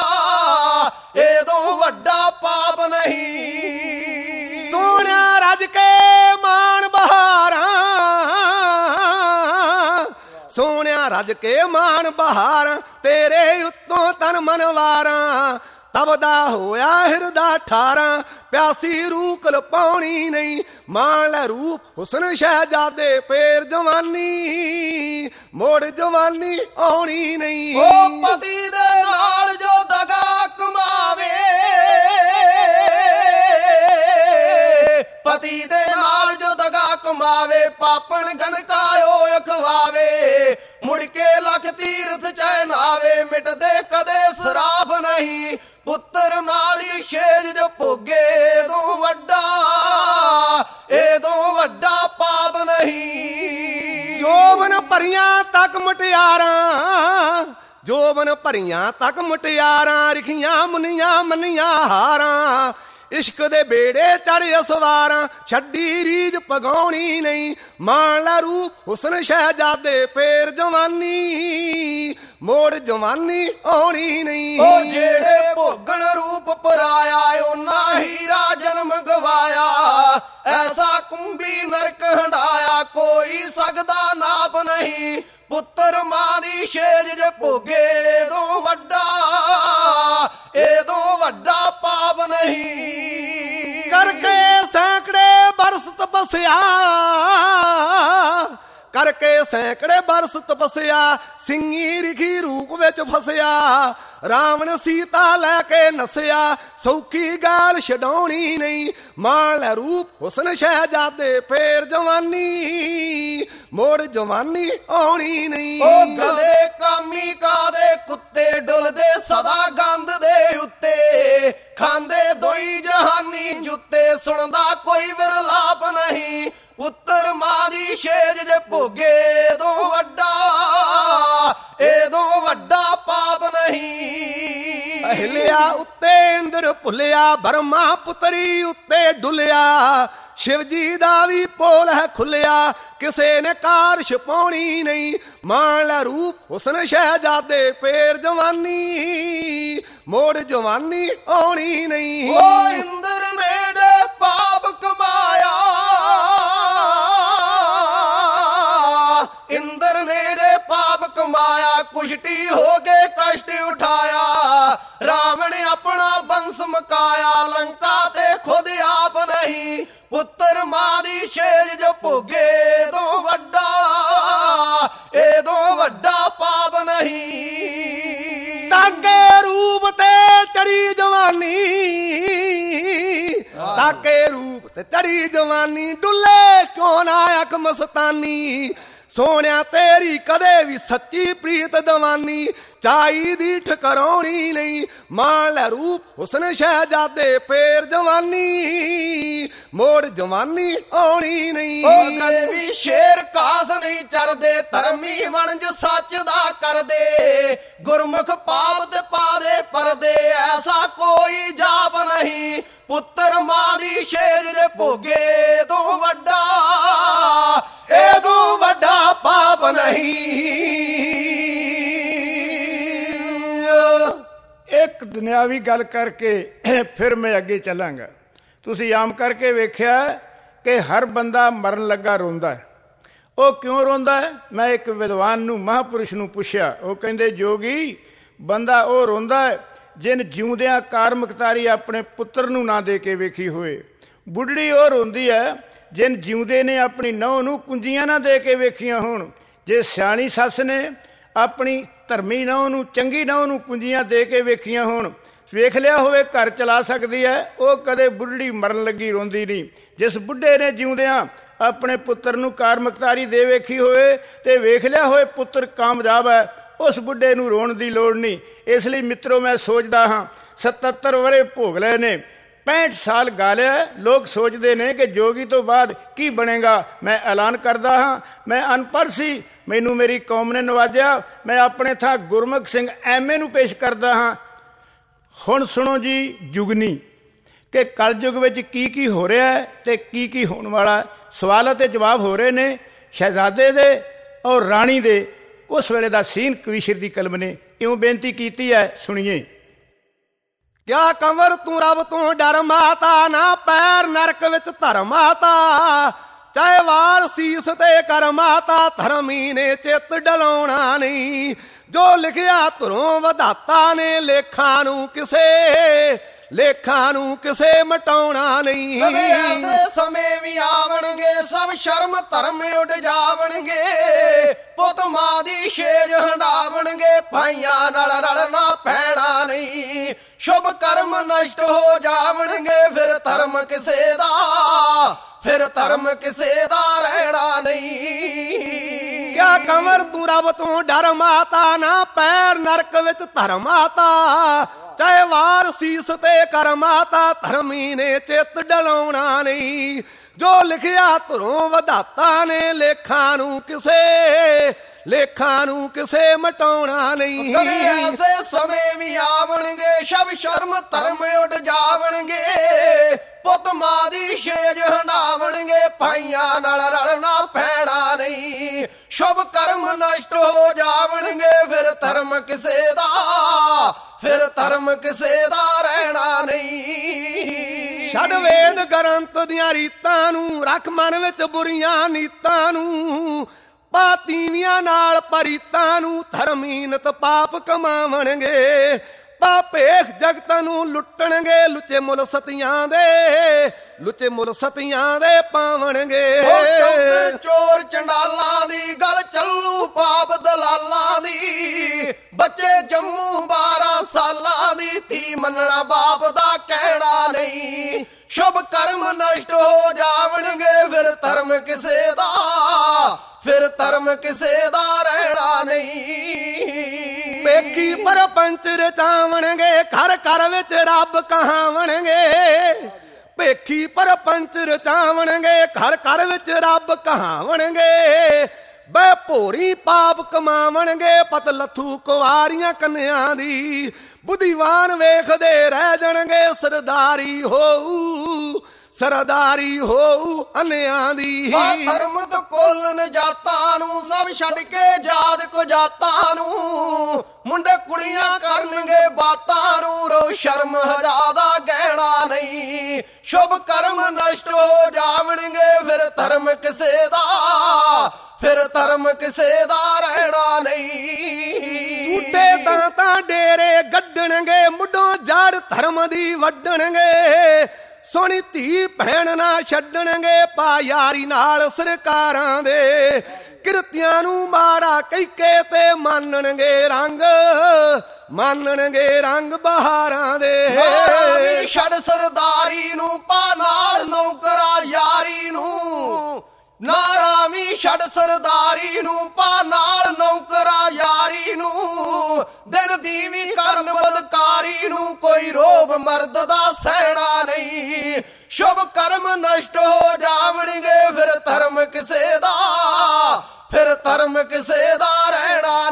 S3: ਇਹਦੋਂ ਵੱਡਾ ਪਾਪ ਨਹੀਂ।
S1: ਸੋਹਣਿਆ ਰੱਜ ਕੇ ਮਾਣ ਬਹਾਰਾਂ, ਸੋਹਣਿਆ ਰੱਜ ਕੇ ਮਾਣ ਬਹਾਰਾਂ, ਤੇਰੇ ਉੱਤੋਂ ਤਨ ਮਨ ਵਾਰਾਂ, ਤਬਦਾ ਹੋਇਆ ਹਿਰਦਾ ਠਾਰਾਂ, ਪਿਆਸੀ ਰੂਹ ਕਲਪਾਉਣੀ ਨਹੀਂ, ਮਾਣ ਲੈ ਰੂਪ ਹੁਸਨ ਸ਼ਹਿਜ਼ਾਦੇ ਫੇਰ ਜਵਾਨੀ ਮੋੜ ਜਵਾਨੀ ਆਉਣੀ ਨਹੀਂ।
S3: ਉਹ ਪਤੀ ਦੇ ਨਾਲ ਜੋ ਦਗਾ ਕਮਾਵੇ, ਪਤੀ ਦੇ ਨਾਲ ਜੋ ਦਗਾ ਕਮਾਵੇ ਪਾਪਣ ਗਨਕਾਇਓ ਅਖਵਾਵੇ ਮੁੜ ਕੇ ਲਖ ਤੀਰਥ ਚੈ ਨਾਵੇ ਮਿਟਦੇ ਕਦੇ ਸਰਾਫ ਨਹੀਂ ਪੁੱਤਰ ਨਾਲੀ ਸ਼ੇਜ ਜੋ ਭੋਗੇ ਤੋਂ ਵੱਡਾ ਇਹਦੋਂ ਵੱਡਾ ਪਾਪ ਨਹੀਂ।
S1: ਜੋਬਨ ਭਰੀਆਂ ਤੱਕ ਮੁਟਿਆਰਾਂ ਜੋਬਨ ਭਰੀਆਂ ਤੱਕ ਮੁਟਿਆਰਾਂ ਰਿਖੀਆਂ ਮੁਨੀਆਂ ਮੰਨੀਆਂ ਹਾਰਾਂ ਇਸ਼ਕ ਦੇ ਬੇੜੇ ਚੜ ਅਸਵਾਰਾਂ ਛੱਡੀ ਰੀਝ ਪਗਾਉਣੀ ਨਹੀਂ ਮਾਣ ਲੈ ਰੂਪ ਹੁਸਨ ਸ਼ਹਿਜ਼ਾਦੇ ਫੇਰ ਜਵਾਨੀ ਮੋੜ ਜਵਾਨੀ ਆਉਣੀ ਨਹੀਂ।
S3: ਉਹ ਜਿਹੜੇ ਭੋਗਣ ਰੂਪ ਪਰਾਇਆ ਉਹਨਾਂ ਹੀਰਾ ਜਨਮ ਗਵਾਇਆ ਐਸਾ ਕੁੰਭੀ ਨਰਕ ਹੰਡਾਇਆ ਕੋਈ ਸਕਦਾ ਨਾਪ ਨਹੀਂ ਪੁੱਤਰ ਮਾਂ ਦੀ ਸ਼ੇਜ ਜੇ ਭੋਗੇ ਤੋਂ ਵੱਡਾ ਇਹਦੋਂ ਵੱਡਾ ਪਾਪ ਨਹੀਂ।
S1: ਕਰਕੇ ਸੈਂਕੜੇ ਬਰਸ ਤਪੱਸਿਆ ਕਰਕੇ ਸੈਂਕੜੇ ਬਰਸ ਤਪੱਸਿਆ ਸਿੰਘੀ ਰਿਖੀ ਰੂਪ ਵਿੱਚ ਫਸਿਆ ਰਾਵਣ ਸੀਤਾ ਲੈ ਕੇ ਨਸਿਆ ਸੌਖੀ ਗਾਲ ਛਡਾਉਣੀ ਨਹੀਂ ਮਾਣ ਲੈ ਰੂਪ ਹੁਸਨ ਸ਼ਹਿਜ਼ਾਦੇ ਫੇਰ ਜਵਾਨੀ ਮੋੜ ਜਵਾਨੀ ਆਉਣੀ ਨਹੀਂ।
S3: ਉਹ ਗਲੇ ਕਾਮੀ ਕਾਦੇ ਕੁੱਤੇ ਡੁੱਲਦੇ ਸਦਾ ਗੰਦ ਦੇ ਉੱਤੇ ਖਾਂਦੇ ਦੋਈ ਜਹਾਨੀ ਜੁੱਤੇ ਸੁਣਦਾ ਕੋਈ ਵਿਰਲਾਪ ਨਹੀਂ ਪੁੱਤਰ ਮਾਂ ਦੀ ਸ਼ੇਜ ਜੇ ਭੋਗੇ ਤੋਂ ਵੱਡਾ ਇਹਦੋਂ ਵੱਡਾ ਪਾਪ ਨਹੀਂ।
S1: ਅਹਿਲਿਆ ਉੱਤੇ ਇੰਦਰ ਭੁੱਲਿਆ ਬਰਮਾ ਪੁੱਤਰੀ ਉੱਤੇ ਡੁੱਲਿਆ ਸ਼ਿਵ ਜੀ ਦਾ ਵੀ ਪੋਲ ਹੈ ਖੁੱਲਿਆ ਕਿਸੇ ਨੇ ਕਾਰ ਛਪਾਉਣੀ ਨਹੀਂ ਮਾਣ ਲੈ ਰੂਪ ਹੁਸਨ ਸ਼ਹਿਜ਼ਾਦੇ ਫੇਰ ਜਵਾਨੀ ਮੋੜ ਜਵਾਨੀ ਆਉਣੀ ਨਹੀਂ।
S3: ਉਹ ਇੰਦਰ ਨੇ ਜੇ ਪਾਪ ਕਮਾਇਆ ਇੰਦਰ ਨੇ ਜੇ ਪਾਪ ਕਮਾਇਆ ਕੁਸ਼ਟੀ ਹੋ ਕੇ ਕਸ਼ਟ ਉਠਾਇਆ ਰਾਵਣ ਆਪਣਾ ਬੰਸ ਮਕਾਇਆ ਲੰਕਾ ਤੇ ਖੁਦ ਆਪ ਨਹੀਂ ਪੁੱਤਰ ਮਾਂ ਦੀ ਸ਼ੇਜ ਜੋ ਭੋਗੇ ਤੋਂ ਵੱਡਾ ਇਹਦੋਂ ਵੱਡਾ ਪਾਪ ਨਹੀਂ।
S1: ਤਾਕੇ ਰੂਪ ਤੇ ਚੜੀ ਜਵਾਨੀ ਤਾਕੇ ਰੂਪ ਤੇ ਚੜੀ ਜਵਾਨੀ ਡੁੱਲੇ ਕਿਉਂ ਨਾ ਅੱਖ ਮਸਤਾਨੀ ਸੋਹਣਿਆ ਤੇਰੀ ਕਦੇ ਵੀ ਸੱਚੀ ਪ੍ਰੀਤ ਦਵਾਨੀ ਚਾਹੀਦੀ ਠਕਰਾਉਣੀ ਨਹੀਂ ਮਾਣ ਲੈ ਰੂਪ ਹੁਸਨ ਸ਼ਹਿਜ਼ਾਦੇ ਫੇਰ ਜਵਾਨੀ ਮੋੜ ਜਵਾਨੀ ਆਉਣੀ ਨਹੀਂ।
S3: ਉਹ ਕਦੇ ਵੀ ਸ਼ੇਰ ਕਾਸ ਨਹੀਂ ਚਰਦੇ ਧਰਮੀ ਵਣਜ ਸੱਚ ਦਾ ਕਰਦੇ ਗੁਰਮੁਖ ਪਾਪ ਤੇ ਪਾਦੇ ਪਰਦੇ ਐਸਾ ਕੋਈ ਜਾਪ ਨਹੀਂ ਪੁੱਤਰ ਮਾਂ ਦੀ ਸ਼ੇਜ ਦੇ ਭੋਗੇ ਤੋਂ ਵੱਡਾ ਇਹਦੋਂ ਵੱਡਾ ਪਾਪ ਨਹੀਂ।
S2: ਇੱਕ ਦੁਨਿਆਵੀ ਗੱਲ ਕਰਕੇ ਫਿਰ ਮੈਂ ਅੱਗੇ ਚੱਲਾਂਗਾ। ਤੁਸੀਂ ਆਮ ਕਰਕੇ ਵੇਖਿਆ ਕਿ ਹਰ ਬੰਦਾ ਮਰਨ ਲੱਗਾ ਰੋਂਦਾ ਹੈ। ਉਹ ਕਿਉਂ ਰੋਂਦਾ ਹੈ? ਮੈਂ ਇੱਕ ਵਿਦਵਾਨ ਨੂੰ ਮਹਾਂਪੁਰਸ਼ ਨੂੰ ਪੁੱਛਿਆ। ਉਹ ਕਹਿੰਦੇ ਜੋਗੀ ਬੰਦਾ ਉਹ ਰੋਂਦਾ ਹੈ ਜਿਨ ਜਿਉਂਦਿਆਂ ਕਾਰ ਮੁਖਤਾਰੀ ਆਪਣੇ ਪੁੱਤਰ ਨੂੰ ਨਾ ਦੇ ਕੇ ਵੇਖੀ ਹੋਏ। ਬੁੱਢੜੀ ਉਹ ਰੋਂਦੀ ਹੈ ਜਿਨ ਜਿਉਂਦੇ ਨੇ ਆਪਣੀ ਨਹੁੰ ਨੂੰ ਕੁੰਜੀਆਂ ਨਾ ਦੇ ਕੇ ਵੇਖੀਆਂ ਹੋਣ। ਜੇ ਸਿਆਣੀ ਸੱਸ ਨੇ ਆਪਣੀ ਧਰਮੀ ਨਹੁੰ ਨੂੰ ਚੰਗੀ ਨਹੁੰ ਨੂੰ ਕੁੰਜੀਆਂ ਦੇ ਕੇ ਵੇਖੀਆਂ ਹੋਣ ਵੇਖ ਲਿਆ ਹੋਵੇ ਘਰ ਚਲਾ ਸਕਦੀ ਹੈ ਉਹ ਕਦੇ ਬੁੱਢੜੀ ਮਰਨ ਲੱਗੀ ਰੋਂਦੀ ਨਹੀਂ। ਜਿਸ ਬੁੱਢੇ ਨੇ ਜਿਉਂਦਿਆਂ ਆਪਣੇ ਪੁੱਤਰ ਨੂੰ ਕਾਰ ਮੁਖਤਾਰੀ ਦੇ ਵੇਖੀ ਹੋਵੇ ਤੇ ਵੇਖ ਲਿਆ ਹੋਵੇ ਪੁੱਤਰ ਕਾਮਯਾਬ ਹੈ ਉਸ ਬੁੱਢੇ ਨੂੰ ਰੋਣ ਦੀ ਲੋੜ ਨਹੀਂ। ਇਸ ਲਈ ਮਿੱਤਰੋ ਮੈਂ ਸੋਚਦਾ ਹਾਂ ਸਤੱਤਰ ਵਰੇ ਭੋਗ ਲਏ ਨੇ ਪੈਂਹਠ ਸਾਲ ਗਾ ਲਿਆ। ਲੋਕ ਸੋਚਦੇ ਨੇ ਕਿ ਜੋਗੀ ਤੋਂ ਬਾਅਦ ਕੀ ਬਣੇਗਾ। ਮੈਂ ਐਲਾਨ ਕਰਦਾ ਹਾਂ ਮੈਂ ਅਨਪੜ੍ਹ ਸੀ ਮੈਨੂੰ ਮੇਰੀ ਕੌਮ ਨੇ ਨਵਾਜਿਆ। ਮੈਂ ਆਪਣੇ ਥਾਂ ਗੁਰਮੁਖ ਸਿੰਘ ਐਮ ਏ ਨੂੰ ਪੇਸ਼ ਕਰਦਾ ਹਾਂ। ਹੁਣ ਸੁਣੋ ਜੀ ਜੁਗਨੀ ਕਿ ਕਲਯੁਗ ਵਿੱਚ ਕੀ ਕੀ ਹੋ ਰਿਹਾ ਹੈ ਤੇ ਕੀ ਕੀ ਹੋਣ ਵਾਲਾ। ਸਵਾਲ ਅਤੇ ਜਵਾਬ ਹੋ ਰਹੇ ਨੇ ਸ਼ਹਿਜ਼ਾਦੇ ਦੇ ਔਰ ਰਾਣੀ ਦੇ। ਉਸ ਵੇਲੇ ਦਾ ਸੀਨ ਕਵੀਸ਼ਰ ਦੀ ਕਲਮ ਨੇ ਇਉਂ ਬੇਨਤੀ ਕੀਤੀ ਹੈ, ਸੁਣੀਏ।
S1: ਕਿਆ ਕੰਵਰ ਤੂੰ ਰੱਬ ਤੋਂ ਡਰ ਮਾਤਾ ਨਾ ਪੈਰ ਨਰਕ ਵਿੱਚ ਧਰ ਮਾਤਾ ਚਾਹੇ ਵਾਰ ਸੀਸ ਤੇ ਕਰ ਮਾਤਾ ਧਰਮੀ ਨੇ ਚਿੱਤ ਡਲਾਉਣਾ ਨਹੀਂ। ਜੋ ਲਿਖਿਆ ਧੁਰੋਂ ਵਧਾਤਾ ਨੇ ਲੇਖਾਂ ਨੂੰ ਕਿਸੇ ਲੇਖਾਂ ਨੂੰ ਕਿਸੇ ਮਟਾਉਣਾ ਨਹੀਂ।
S3: ਕਦੇ ਐਸੇ ਸਮੇਂ ਵੀ ਆਵਣਗੇ ਸਭ ਸ਼ਰਮ ਧਰਮ ਉੱਡ ਜਾਵਣਗੇ, ਪੁੱਤ ਮਾਂ ਦੀ ਛੇਜ ਹੰਡਾਵਣਗੇ, ਭਾਈਆਂ ਨਾਲ ਰਲਣਾ ਪੈਣਾ ਨਹੀਂ। ਸ਼ੁਭ ਕਰਮ ਨਸ਼ਟ ਹੋ ਜਾਵਣਗੇ, ਫਿਰ ਧਰਮ ਕਿਸੇ ਦਾ ਫਿਰ ਧਰਮ ਕਿਸੇ ਦਾ ਰਹਿਣਾ ਨਹੀਂ।
S1: ਕਿਆ ਕੰਵਰ ਤੂੰ ਰੱਬ ਤੋਂ ਡਰ ਮਾਤਾ, ਨਾ ਪੈਰ ਨਰਕ ਵਿੱਚ ਧਰ ਮਾਤਾ, ਚਾਹੇ ਵਾਰ ਸੀਸ ਤੇ ਕਰ ਮਾਤਾ, ਧਰਮੀ ਨੇ ਚਿੱਤ ਡਲਾਉਣਾ ਨਹੀਂ। ਜੋ ਲਿਖਿਆ ਧੁਰੋਂ ਵਿਧਾਤਾ ਨੇ, ਲੇਖਾਂ ਨੂੰ ਕਿਸੇ ਲੇਖਾਂ ਨੂੰ ਕਿਸੇ ਮਟਾਉਣਾ ਨਹੀਂ।
S3: ਕਦੇ ਐਸੇ ਸਮੇਂ ਵੀ ਆਵਣਗੇ ਸ਼ਬ ਸ਼ਰਮ ਧਰਮ ਉੱਡ ਜਾਵਣਗੇ, ਪੁੱਤ ਮਾਂ ਦੀ ਛੇਜ ਹੰਡਾਵਣਗੇ, ਭਾਈਆਂ ਨਾਲ ਰਲਣਾ ਪੈਣਾ ਨਹੀਂ। ਸ਼ੁਭ ਕਰਮ ਨਸ਼ਟ ਹੋ ਜਾਵਣਗੇ, ਫਿਰ ਧਰਮ ਕਿਸੇ ਦਾ ਫਿਰ ਧਰਮ ਕਿਸੇ ਦਾ ਰਹਿਣਾ ਨਹੀਂ।
S1: ਛੱਡ ਵੇਦ ਗ੍ਰੰਥ ਦੀਆਂ ਰੀਤਾਂ ਨੂੰ, ਰੱਖ ਮਨ ਵਿੱਚ ਬੁਰੀਆਂ ਨੀਤਾਂ ਨੂੰ, ਪਾ ਤੀਵੀਆਂ ਨਾਲ ਪਰੀਤਾਂ ਨੂੰ, ਧਰਮੀ ਨਿਤ ਪਾਪ ਕਮਾਵਣਗੇ, ਪਾਪੇਖ ਜਗਤ ਨੂੰ ਲੁੱਟਣਗੇ, ਲੁੱਚੇ ਮੁੱਲ ਸਤੀਆਂ ਦੇ ਲੁੱਚੇ ਮੁੱਲ ਸਤੀਆਂ ਦੇ ਪਾਵਣਗੇ।
S3: ਚੋਰ ਚੰਡਾਲਾਂ ਦੀ ਗੱਲ ਚੱਲੂ, ਪਾਪ ਦਲਾਲਾਂ ਦੀ, ਬੱਚੇ ਜੰਮੂ ਬਾਰਾਂ ਸਾਲਾਂ ਦੀ, ਧੀ ਮੰਨਣਾ ਬਾਪ ਦਾ ਕਹਿਣਾ ਨਹੀਂ। ਸ਼ੁਭ ਕਰਮ ਨਸ਼ਟ ਹੋ ਜਾਵਣਗੇ, ਫਿਰ ਧਰਮ ਕਿਸੇ ਦਾ ਫਿਰ ਧਰਮ ਕਿਸੇ ਦਾ ਰਹਿਣਾ ਨਹੀਂ।
S1: ਪੇਖੀ ਪਰਪੰਚ ਰਚਾਵਣਗੇ, ਘਰ ਘਰ ਵਿੱਚ ਰੱਬ ਕਹਾਵਣਗੇ, ਪੇਖੀ ਪਰਪੰਚ ਰਚਾਵਣਗੇ, ਘਰ ਘਰ ਵਿੱਚ ਰੱਬ ਕਹਾਵਣਗੇ, ਬੈ ਭੋਰੀ ਪਾਪ ਕਮਾਵਣਗੇ, ਪਤ ਲੱਥੂ ਕੁਵਾਰੀਆਂ ਕੰਨਿਆਂ ਦੀ, ਬੁੱਧੀਵਾਨ ਵੇਖਦੇ ਰਹਿ ਜਾਣਗੇ, ਸਰਦਾਰੀ ਹੋਊ ਸਰਦਾਰੀ ਹੋਊ ਅੰਨਿਆਂ ਦੀ।
S3: ਧਰਮ ਤੋਂ ਕੋਲਨ ਜਾਤਾਂ ਨੂੰ, ਸਭ ਛੱਡ ਕੇ ਜਾਤ ਕੋ ਜਾਤਾਂ ਨੂੰ, ਮੁੰਡੇ ਕੁੜੀਆਂ ਕਰਨਗੇ ਬਾਤਾਂ ਨੂੰ, ਰੋ ਸ਼ਰਮ ਹਜ਼ਾਦਾ ਗਹਿਣਾ ਨਹੀਂ। ਸ਼ੁਭ ਕਰਮ ਨਸ਼ਟ ਹੋ ਜਾਵਣਗੇ, ਫਿਰ ਧਰਮ ਕਿਸੇ ਦਾ ਫਿਰ ਧਰਮ ਕਿਸੇ ਦਾ ਰਹਿਣਾ ਨਹੀਂ।
S1: ਝੂਠੇ ਤਾਂ ਤਾਂ ਡੇਰੇ ਗੱਡਣਗੇ, ਮੁੱਢੋਂ ਜੜ ਧਰਮ ਦੀ ਵੱਢਣਗੇ, ਸੋਹਣੀ ਧੀ ਭੈਣ ਨਾ ਛੱਡਣਗੇ, ਪਾ ਯਾਰੀ ਨਾਲ ਸਰਕਾਰਾਂ ਦੇ, ਕਿਰਤੀਆਂ ਨੂੰ ਮਾੜਾ ਕਹਿਕੇ ਤੇ ਮੰਨਣਗੇ ਰੰਗ ਮੰਨਣਗੇ ਰੰਗ ਬਹਾਰਾਂ ਦੇ।
S3: ਛੱਡ ਸਰਦਾਰੀ ਨੂੰ, ਪਾ ਨਾਲ ਨੌਕਰਾਂ ਯਾਰੀ ਨੂੰ, ਨਾਰਾ ਵੀ ਛੱਡ ਸਰਦਾਰੀ ਨੂੰ, ਪਾ ਨਾਲ ਨੌਕਰਾਂ ਯਾਰੀ ਨੂੰ, ਦਿਨ ਦੀ ਵੀ ਕਰਨ ਬਦਕਾਰੀ ਨੂੰ, ਕੋਈ ਰੋਬ ਮਰਦ ਦਾ ਸਹਿਣਾ ਨਹੀਂ। ਸ਼ੁਭ ਕਰਮ ਨਸ਼ਟ ਹੋ ਜਾਵਣਗੇ, ਫਿਰ ਧਰਮ ਕਿਸੇ ਦਾ ਫਿਰ ਧਰਮ ਕਿਸੇ ਦਾ ਰਹਿਣਾ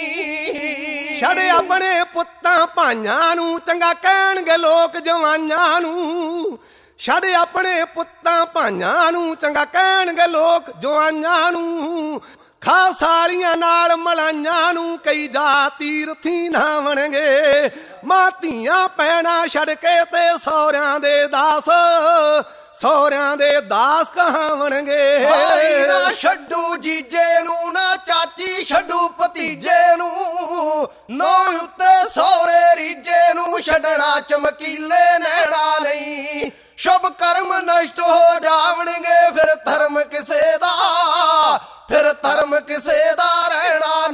S3: ਨਹੀਂ।
S1: ਛੱਡ ਆਪਣੇ ਪੁੱਤਾਂ ਭਾਈਆਂ ਨੂੰ, ਚੰਗਾ ਕਹਿਣਗੇ ਲੋਕ ਜਵਾਨਾਂ ਨੂੰ, ਛੱਡ ਆਪਣੇ ਪੁੱਤਾਂ ਭਾਈਆਂ ਨੂੰ, ਚੰਗਾ ਕਹਿਣਗੇ ਲੋਕ ਜਵਾਨਾਂ ਨੂੰ, ਖਾਸ ਵਾਲੀਆਂ ਨਾਲ ਮਲਾਈਆਂ ਨੂੰ, ਕਈ ਜਾ ਤੀਰਥੀ ਨਾਵਣਗੇ, ਮਾਂ ਧੀਆਂ ਪੈਣਾ ਛੱਡ ਕੇ ਤੇ ਸਹੁਰਿਆਂ ਦੇ ਦਾਸ ਸਹੁਰਿਆਂ ਦੇ ਦਾਸ ਕਹਾਵਣਗੇ।
S3: ਨਾ ਛੱਡੂ ਜੀਜੇ ਨੂੰ, ਨਾ ਚਾਚੀ ਛੱਡੂ ਭਤੀਜੇ ਨੂੰ, ਨੌ ਉੱਤੇ ਸਹੁਰੇ ਰੀਜੇ ਨੂੰ, ਛੱਡਣਾ ਚਮਕੀਲੇ ਨੈਣਾ ਨਹੀਂ। ਸ਼ੁਭ ਕਰਮ ਨਸ਼ਟ ਹੋ ਜਾਵਣਗੇ, ਫਿਰ ਧਰਮ ਕਿਸੇ ਦਾ ਫਿਰ ਧਰਮ ਕਿਸੇ ਦਾ ਰਹਿਣਾ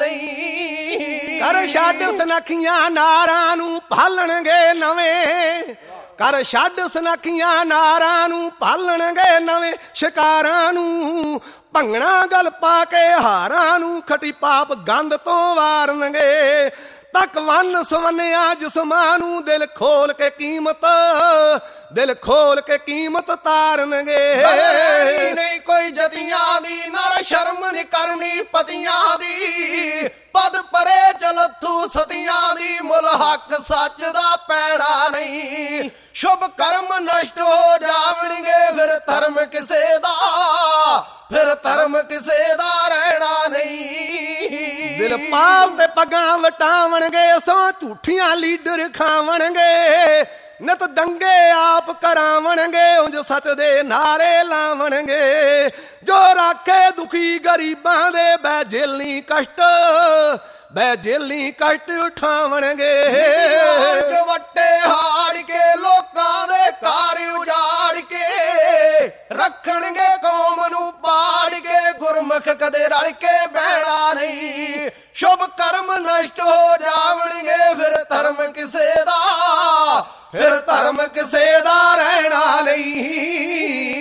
S3: ਨਹੀਂ।
S1: ਕਰ ਛੱਡ ਸੁਨੱਖੀਆਂ ਨਾਰਾਂ ਨੂੰ, ਭਾਲਣਗੇ ਨਵੇਂ ਕਰ ਛੱਡ ਸੁਨੱਖੀਆਂ ਨਾਰਾਂ ਨੂੰ, ਭਾਲਣਗੇ ਨਵੇਂ ਸ਼ਿਕਾਰਾਂ ਨੂੰ, ਭੰਗਣਾ ਗਲ ਪਾ ਕੇ ਹਾਰਾਂ ਨੂੰ, ਖਟੀ ਪਾਪ ਗੰਦ ਤੋਂ ਵਾਰਨਗੇ, ਤੱਕ ਵੰਨ ਸਵੰਨਿਆ ਜਿਸਮਾਂ ਨੂੰ, ਦਿਲ ਖੋਲ ਕੇ ਕੀਮਤ ਦਿਲ ਖੋਲ ਕੇ ਕੀਮਤ ਤਾਰਨਗੇ।
S3: ਨਹੀਂ ਕੋਈ ਜਦੀਆਂ ਦੀ, ਨਰ ਸ਼ਰਮ ਨੀ ਕਰਨੀ ਪਤੀਆਂ ਦੀ, ਪਦ ਪਰੇ ਚਲਥੂ ਸਤੀਆਂ ਦੀ, ਮੁੱਲ ਹੱਕ ਸੱਚ ਦਾ ਪੈੜਾ ਨਹੀਂ। ਸ਼ੁਭ ਕਰਮ ਨਸ਼ਟ ਹੋ ਜਾਵਣਗੇ, ਫਿਰ ਧਰਮ ਕਿਸੇ ਦਾ ਫਿਰ ਧਰਮ ਕਿਸੇ ਦਾ ਰਹਿਣਾ ਨਹੀਂ।
S1: ਦਿਲ ਪਾਪ ਤੇ ਪੱਗਾਂ ਵਟਾਵਣਗੇ, ਸੋ ਝੂਠੀਆਂ ਲੀਡਰ ਖਾਵਣਗੇ, ਨਿਤ ਦੰਗੇ ਆਪ ਕਰਾਵਣਗੇ, ਉਂਝ ਸੱਚ ਦੇ ਨਾਰੇ ਲਾਵਣਗੇ, ਜੋ ਰਾਖੇ ਦੁਖੀ ਗਰੀਬਾਂ ਦੇ, ਬੈ ਜੇਲਨੀ ਕਸ਼ਟ ਬੈ ਜੇਲੀ ਕੱਟ ਉਠਾਵਣਗੇ।
S3: ਵੱਟੇ ਹਾੜ ਕੇ ਲੋਕਾਂ ਦੇ ਘਰ ਉਜਾੜ ਕੇ ਰੱਖਣਗੇ ਕੌਮ ਨੂੰ ਪਾੜ ਕੇ। ਗੁਰਮੁਖ ਕਦੇ ਰਲ ਕੇ ਬਹਿਣਾ ਨਹੀਂ, ਸ਼ੁਭ ਕਰਮ ਨਸ਼ਟ ਹੋ ਜਾਵਣਗੇ। ਫਿਰ ਧਰਮ ਕਿਸੇ ਦਾ ਫਿਰ ਧਰਮ ਕਿਸੇ ਦਾ ਰਹਿਣਾ ਨਹੀਂ।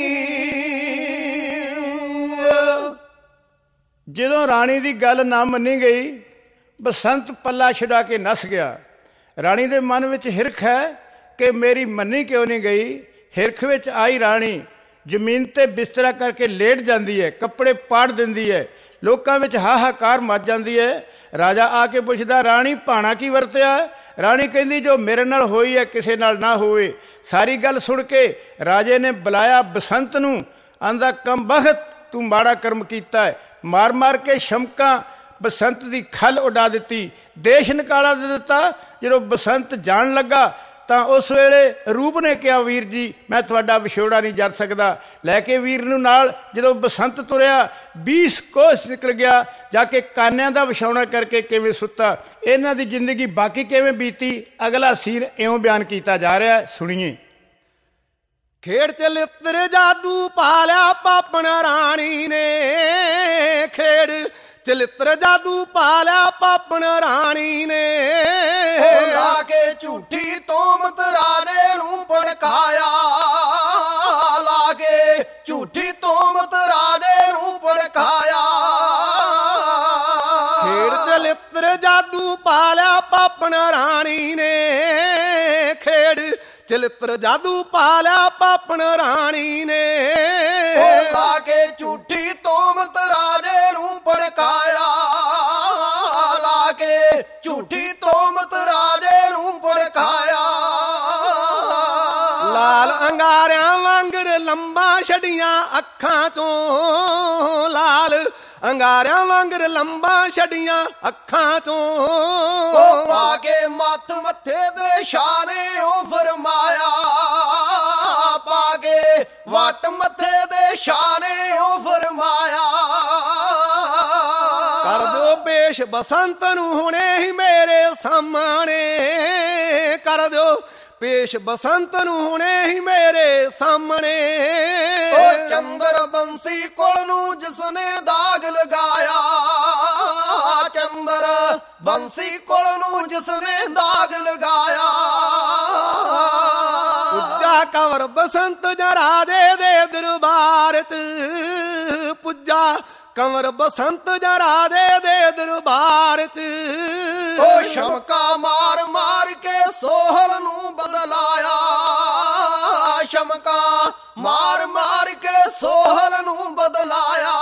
S2: ਜਦੋਂ ਰਾਣੀ ਦੀ ਗੱਲ ਨਾ ਮੰਨੀ ਗਈ, ਬਸੰਤ ਪੱਲਾ ਛਡਾ ਕੇ ਨੱਸ ਗਿਆ। ਰਾਣੀ ਦੇ ਮਨ ਵਿੱਚ ਹਿਰਖ ਹੈ ਕਿ ਮੇਰੀ ਮੰਨੀ ਕਿਉਂ ਨਹੀਂ ਗਈ। ਹਿਰਖ ਵਿੱਚ ਆਈ ਰਾਣੀ ਜ਼ਮੀਨ 'ਤੇ ਬਿਸਤਰਾ ਕਰਕੇ ਲੇਟ ਜਾਂਦੀ ਹੈ, ਕੱਪੜੇ ਪਾੜ ਦਿੰਦੀ ਹੈ, ਲੋਕਾਂ ਵਿੱਚ ਹਾਹਾਕਾਰ ਮਚ ਜਾਂਦੀ ਹੈ। ਰਾਜਾ ਆ ਕੇ ਪੁੱਛਦਾ, ਰਾਣੀ ਭਾਣਾ ਕੀ ਵਰਤਿਆ? ਰਾਣੀ ਕਹਿੰਦੀ, ਜੋ ਮੇਰੇ ਨਾਲ ਹੋਈ ਹੈ ਕਿਸੇ ਨਾਲ ਨਾ ਹੋਵੇ। ਸਾਰੀ ਗੱਲ ਸੁਣ ਕੇ ਰਾਜੇ ਨੇ ਬੁਲਾਇਆ ਬਸੰਤ ਨੂੰ। ਆਂਦਾ, ਕਮਬਖਤ ਤੂੰ ਮਾੜਾ ਕਰਮ ਕੀਤਾ ਹੈ। ਮਾਰ ਮਾਰ ਕੇ ਸ਼ਮਕਾਂ ਬਸੰਤ ਦੀ ਖੱਲ ਉਡਾ ਦਿੱਤੀ, ਦੇਸ਼ ਨਿਕਾਲਾ ਦੇ ਦਿੱਤਾ। ਜਦੋਂ ਬਸੰਤ ਜਾਣ ਲੱਗਾ ਤਾਂ ਉਸ ਵੇਲੇ ਰੂਪ ਨੇ ਕਿਹਾ, ਵੀਰ ਜੀ ਮੈਂ ਤੁਹਾਡਾ ਵਿਛੋੜਾ ਨਹੀਂ ਜਰ ਸਕਦਾ। ਲੈ ਕੇ ਵੀਰ ਨੂੰ ਨਾਲ ਜਦੋਂ ਬਸੰਤ ਤੁਰਿਆ, ਬੀਸ ਕੋਸ ਨਿਕਲ ਗਿਆ। ਜਾ ਕੇ ਕਾਨਿਆਂ ਦਾ ਵਿਛਾਉਣਾ ਕਰਕੇ ਕਿਵੇਂ ਸੁੱਤਾ। ਇਹਨਾਂ ਦੀ ਜ਼ਿੰਦਗੀ ਬਾਕੀ ਕਿਵੇਂ ਬੀਤੀ, ਅਗਲਾ ਸੀਨ ਇਉਂ ਬਿਆਨ ਕੀਤਾ ਜਾ ਰਿਹਾ, ਸੁਣੀਏ।
S1: ਖੇਡ ਚਲਿੱਤਰ ਜਾਦੂ ਪਾਲਿਆ ਪਾਪਣ ਰਾਣੀ ਨੇ। ਖੇਡ ਚਲਿੱਤਰ ਜਾਦੂ ਪਾਲਿਆ ਪਾਪਣ ਰਾਣੀ ਨੇ।
S3: ਲਾ ਕੇ ਝੂਠੀ ਤੋਮਤ ਰਾਜੇ ਨੂੰ ਭੜਕਾਇਆ। ਲਾ ਕੇ ਝੂਠੀ ਤੋਮਤ ਰਾਜੇ ਨੂੰ ਭੜਕਾਇਆ।
S1: ਖੇਡ ਚਲਿੱਤਰ ਜਾਦੂ ਪਾਲਿਆ ਪਾਪਣ ਰਾਣੀ ਨੇ। ਖੇਡ ਚਲਿੱਤਰ ਜਾਦੂ ਪਾਲਿਆ ਪਾਪਣ ਰਾਣੀ ਨੇ।
S3: ਲਾ ਕੇ ਝੂਠੀ ਤੋਮਤ ਰਾਜੇ ਨੂੰ ਭੜਕਾਇਆ। ਲਾ ਕੇ ਝੂਠੀ ਤੋਮਤ ਰਾਜੇ ਨੂੰ ਭੜਕਾਇਆ।
S1: ਲਾਲ ਅੰਗਾਰਿਆਂ ਵਾਂਗਰ ਲੰਬਾ ਛੜੀਆਂ ਅੱਖਾਂ ਚੋਂ। ਲਾਲ ਅੰਗਾਰਿਆਂ ਵਾਂਗਰ ਲੰਬਾ ਛੜੀਆਂ ਅੱਖਾਂ ਚੋਂ।
S3: ਪਾ ਕੇ ਮੱਥ ਮੱਥੇ ਦੇ ਛਾਰੇ ਉਹ ਫਰਮਾਇਆ। ਪਾ ਕੇ ਵੱਟ ਮੱਥੇ ਦੇ ਛਾਰੇ ਉਹ ਫਰਮਾਇਆ।
S1: ਕਰ ਦਿਓ ਪੇਸ਼ ਬਸੰਤ ਨੂੰ ਹੁਣੇ ਹੀ ਮੇਰੇ ਸਾਹਮਣੇ। ਕਰ ਦਿਓ ਪੇਸ਼ ਬਸੰਤ ਨੂੰ ਹੁਣੇ ਹੀ ਮੇਰੇ ਸਾਹਮਣੇ।
S3: ਉਹ ਚੰਦਰ ਬੰਸੀ ਕੋਲ ਨੂੰ ਜਿਸਨੇ ਦਾਗ ਲਗਾਇਆ। ਚੰਦਰ ਬੰਸੀ ਕੋਲ ਨੂੰ ਜਿਸਨੇ ਦਾਗ ਲਗਾਇਆ।
S1: ਪੁੱਜਾ ਕੰਵਰ ਬਸੰਤ ਜਾਂ ਰਾਜੇ ਦੇ ਦਰਬਾਰ 'ਚ। ਪੁੱਜਾ ਕੰਵਰ ਬਸੰਤ ਜਾਂ ਰਾਜੇ ਦੇ ਦਰਬਾਰ 'ਚ।
S3: ਉਹ ਸ਼ਮਕਾ ਮਾਰ ਮਾਰ ਕੇ ਸੋਹਲ ਨੂੰ ਬਦਲਾਇਆ। ਸ਼ਮਕਾ ਮਾਰ ਮਾਰ ਕੇ ਸੋਹਲ ਨੂੰ ਬਦਲਾਇਆ।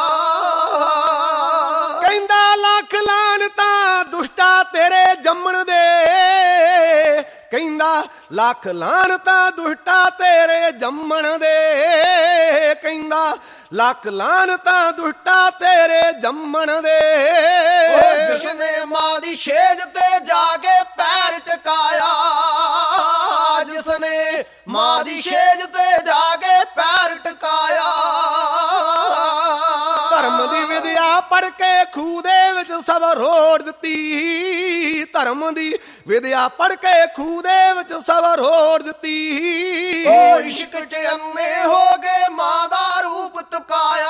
S1: ਕਹਿੰਦਾ ਲੱਖ ਲਾਨਤਾਂ ਦੁਸ਼ਟਾ ਤੇਰੇ ਜੰਮਣ ਦੇ। ਕਹਿੰਦਾ ਲੱਖ ਲਾਨਤਾਂ ਦੁਸ਼ਟਾ ਤੇਰੇ ਜੰਮਣ ਦੇ। ਕਹਿੰਦਾ ਲੱਖ ਲਾਨਤਾਂ ਦੁਸ਼ਟਾ ਤੇਰੇ ਜੰਮਣ ਦੇ।
S3: ਜਿਸਨੇ ਮਾਂ ਦੀ ਛੇਜ ਤੇ ਜਾ ਕੇ ਪੈਰ ਟਿਕਾਇਆ। ਜਿਸਨੇ ਮਾਂ ਦੀ ਛੇਜ ਤੇ ਜਾ ਕੇ ਪੈਰ ਟਿਕਾਇਆ।
S1: ਧਰਮ ਦੀ ਵਿਦਿਆ ਪੜ੍ਹ ਕੇ ਖੂਹ ਦੇ ਵਿੱਚ ਸਭ ਰੋੜ ਦਿੱਤੀ। ਧਰਮ ਦੀ ਵਿਦਿਆ ਪੜ੍ਹ ਕੇ ਖੂਹ ਦੇ ਵਿੱਚ ਸਭ ਰੋੜ ਦਿੱਤੀ।
S3: ਉਹ ਇਸ਼ਕ 'ਚ ਅੰਨੇ ਹੋ ਗਏ ਮਾਂ ਦਾ ਰੂਪ ਤਕਾਇਆ।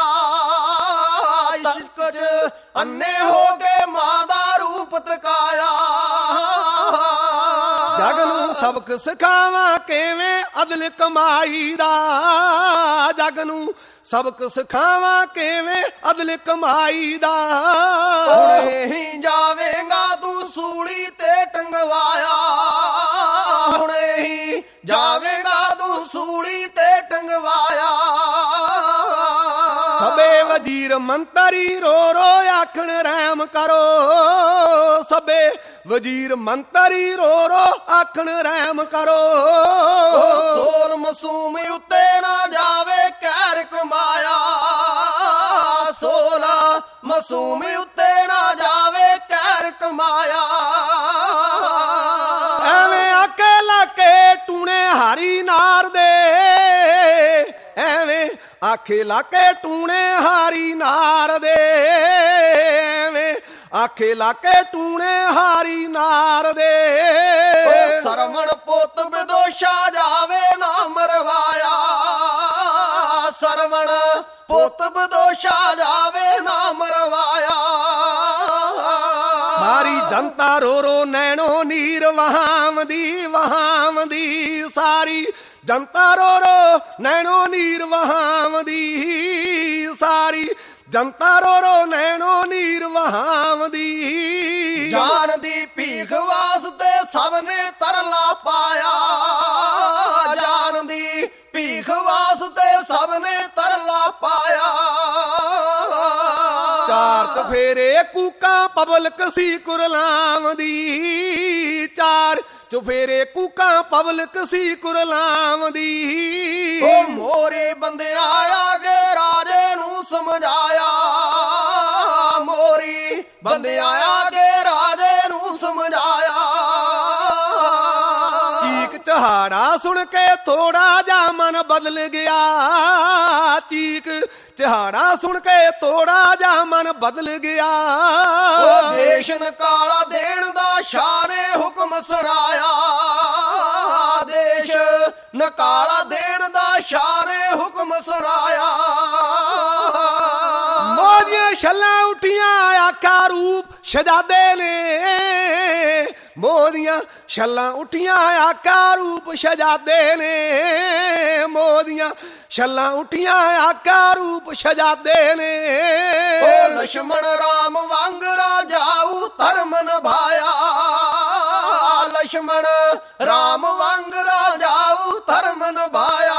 S3: ਇਸ਼ਕ 'ਚ ਅੰਨੇ ਹੋ ਗਏ ਮਾਂ ਦਾ ਰੂਪ ਤਕਾਇਆ।
S1: ਜਗ ਨੂੰ ਸਬਕ ਸਿਖਾਵਾਂ ਕਿਵੇਂ ਅਦਲ ਕਮਾਈ ਦਾ। ਜਗ ਨੂੰ ਸਬਕ ਸਿਖਾਵਾਂ ਕਿਵੇਂ ਅਦਲ ਕਮਾਈ ਦਾ।
S3: ਹੁਣੇ ਹੀ ਜਾਵੇਂਗਾ ਤੂੰ ਸੂਲੀ ਤੇ ਟੰਗਵਾਇਆ। ਹੁਣੇ ਹੀ ਜਾਵੇਂਗਾ ਤੂੰ ਸੂਲੀ ਤੇ ਟੰਗਵਾਇਆ।
S1: ਸਭੇ ਵਜ਼ੀਰ ਮੰਤਰੀ ਰੋ ਰੋ ਆਖਣ ਰਹਿਮ ਕਰੋ। ਸਭੇ ਵਜ਼ੀਰ ਮੰਤਰੀ ਰੋ ਰੋ ਆਖਣ ਰਹਿਮ ਕਰੋ।
S3: ਸੋਲ ਮਸੂਮ ਉੱਤੇ ਨਾ ਜਾਵੇ ਕਹਿਰ ਕਮਾਇਆ। ਸੋਲਾ ਮਸੂਮ ਉੱਤੇ ਨਾ ਜਾਵੇ ਕਹਿਰ ਕਮਾਇਆ।
S1: ਐਵੇਂ ਆਕੇ ਲਾਕੇ ਟੂਣੇ ਹਾਰੀ ਨਾਰ ਦੇ। ਐਵੇਂ ਆਖੇ ਲਾਕੇ ਟੂਣੇ ਹਾਰੀ ਨਾਰ ਦੇ। ਐਵੇਂ ਆਖੇ ਲਾਕੇ ਟੂਣੇ ਹਾਰੀ ਨਾਰ ਦੇ।
S3: ਸਰਵਣ ਪੁੱਤ ਵਿਦੋਸ਼ਾ ਜਾਵੇ ਨਾ ਮਰਵਾਇਆ, ਸਰਵਣ ਪੁੱਤ ਵਿਦੋਸ਼ਾ ਜਾਵੇ ਨਾ ਮਰਵਾਇਆ।
S1: ਸਾਰੀ ਜਨਤਾ ਰੋ ਰੋ ਨੈਣੋ ਨੀਰ ਵਹਾਵਦੀ ਵਹਾਵਦੀ, ਸਾਰੀ ਜਨਤਾ ਰੋ ਰੋ ਨੈਣੋ ਨੀਰ ਵਹਾਵਦੀ, ਸਾਰੀ ਜਨਤਾ ਰੋ ਰੋ ਨੈਣੋ ਨੀਰ ਵਹਾਵਦੀ।
S3: ਜਾਨ ਦੀ ਭੀਖ ਵਾਸਤੇ ਸਭ ਨੇ ਤਰਲਾ ਪਾਇਆ, ਜਾਨ ਦੀ ਭੀਖ ਵਾਸਤੇ ਸਭ ਨੇ ਤਰਲਾ ਪਾਇਆ।
S1: ਚਾਰ ਚਫੇਰੇ ਕੂਕਾਂ ਪਬਲਿਕ ਸੀ ਕੁਰਲਾਮ ਦੀ, ਚਾਰ ਚੁਫੇਰੇ ਕੂਕਾਂ ਪਬਲਿਕ ਸੀ ਕੁਰਲਾਮ ਦੀ।
S3: ਉਹ ਮੋਰੇ ਬੰਦਿਆ ਆਗੇ ਰਾਜੇ ਨੂੰ ਸਮਝਾਇਆ, ਮੋਰੀ ਬੰਦਿਆ ਆਗੇ ਰਾਜੇ ਨੂੰ ਸਮਝਾਇਆ।
S1: ਚੀਕ ਚਹਾੜਾ ਸੁਣ ਕੇ ਥੋੜਾ ਜਾ ਮਨ ਬਦਲ ਗਿਆ, ਚੀਕ ਚਹਾੜਾ ਸੁਣ ਕੇ ਥੋੜਾ ਜਾ ਮਨ ਬਦਲ ਗਿਆ।
S3: ਉਹ ਦੇਸ਼ ਨਕਾਲਾ ਦੇਣ ਦਾ ਸ਼ਾਹ ਨੇ ਹੁਕਮ ਸੁਣਾਇਆ, ਦੇਸ਼ ਨਕਾਲਾ ਦੇਣ ਦਾ ਸ਼ਾਹ ਨੇ ਹੁਕਮ ਸੁਣਾਇਆ।
S1: ਮੋਦੀਆਂ ਛੱਲਾਂ ਉੱਠੀਆਂ ਆਖਾ ਰੂਪ ਸ਼ਹਜ਼ਾਦੇ ਨੇ, ਮੋਦੀਆਂ ਛੱਲਾਂ ਉੱਠੀਆਂ ਆਖਾ ਰੂਪ ਸ਼ਹਜ਼ਾਦੇ ਨੇ, ਮੋਦੀਆਂ ਛੱਲਾਂ ਉੱਠੀਆਂ ਆਖਾ ਰੂਪ ਸ਼ਹਜ਼ਾਦੇ ਨੇ।
S3: ਉਹ ਲਛਮਣ ਰਾਮ ਵਾਂਗ ਰਾਜਾਊ ਧਰਮ ਨਿਭਾਇਆ, ਲਛਮਣ ਰਾਮ ਵਾਂਗ ਰਾਜਾਊ ਧਰਮ ਨਿਭਾਇਆ।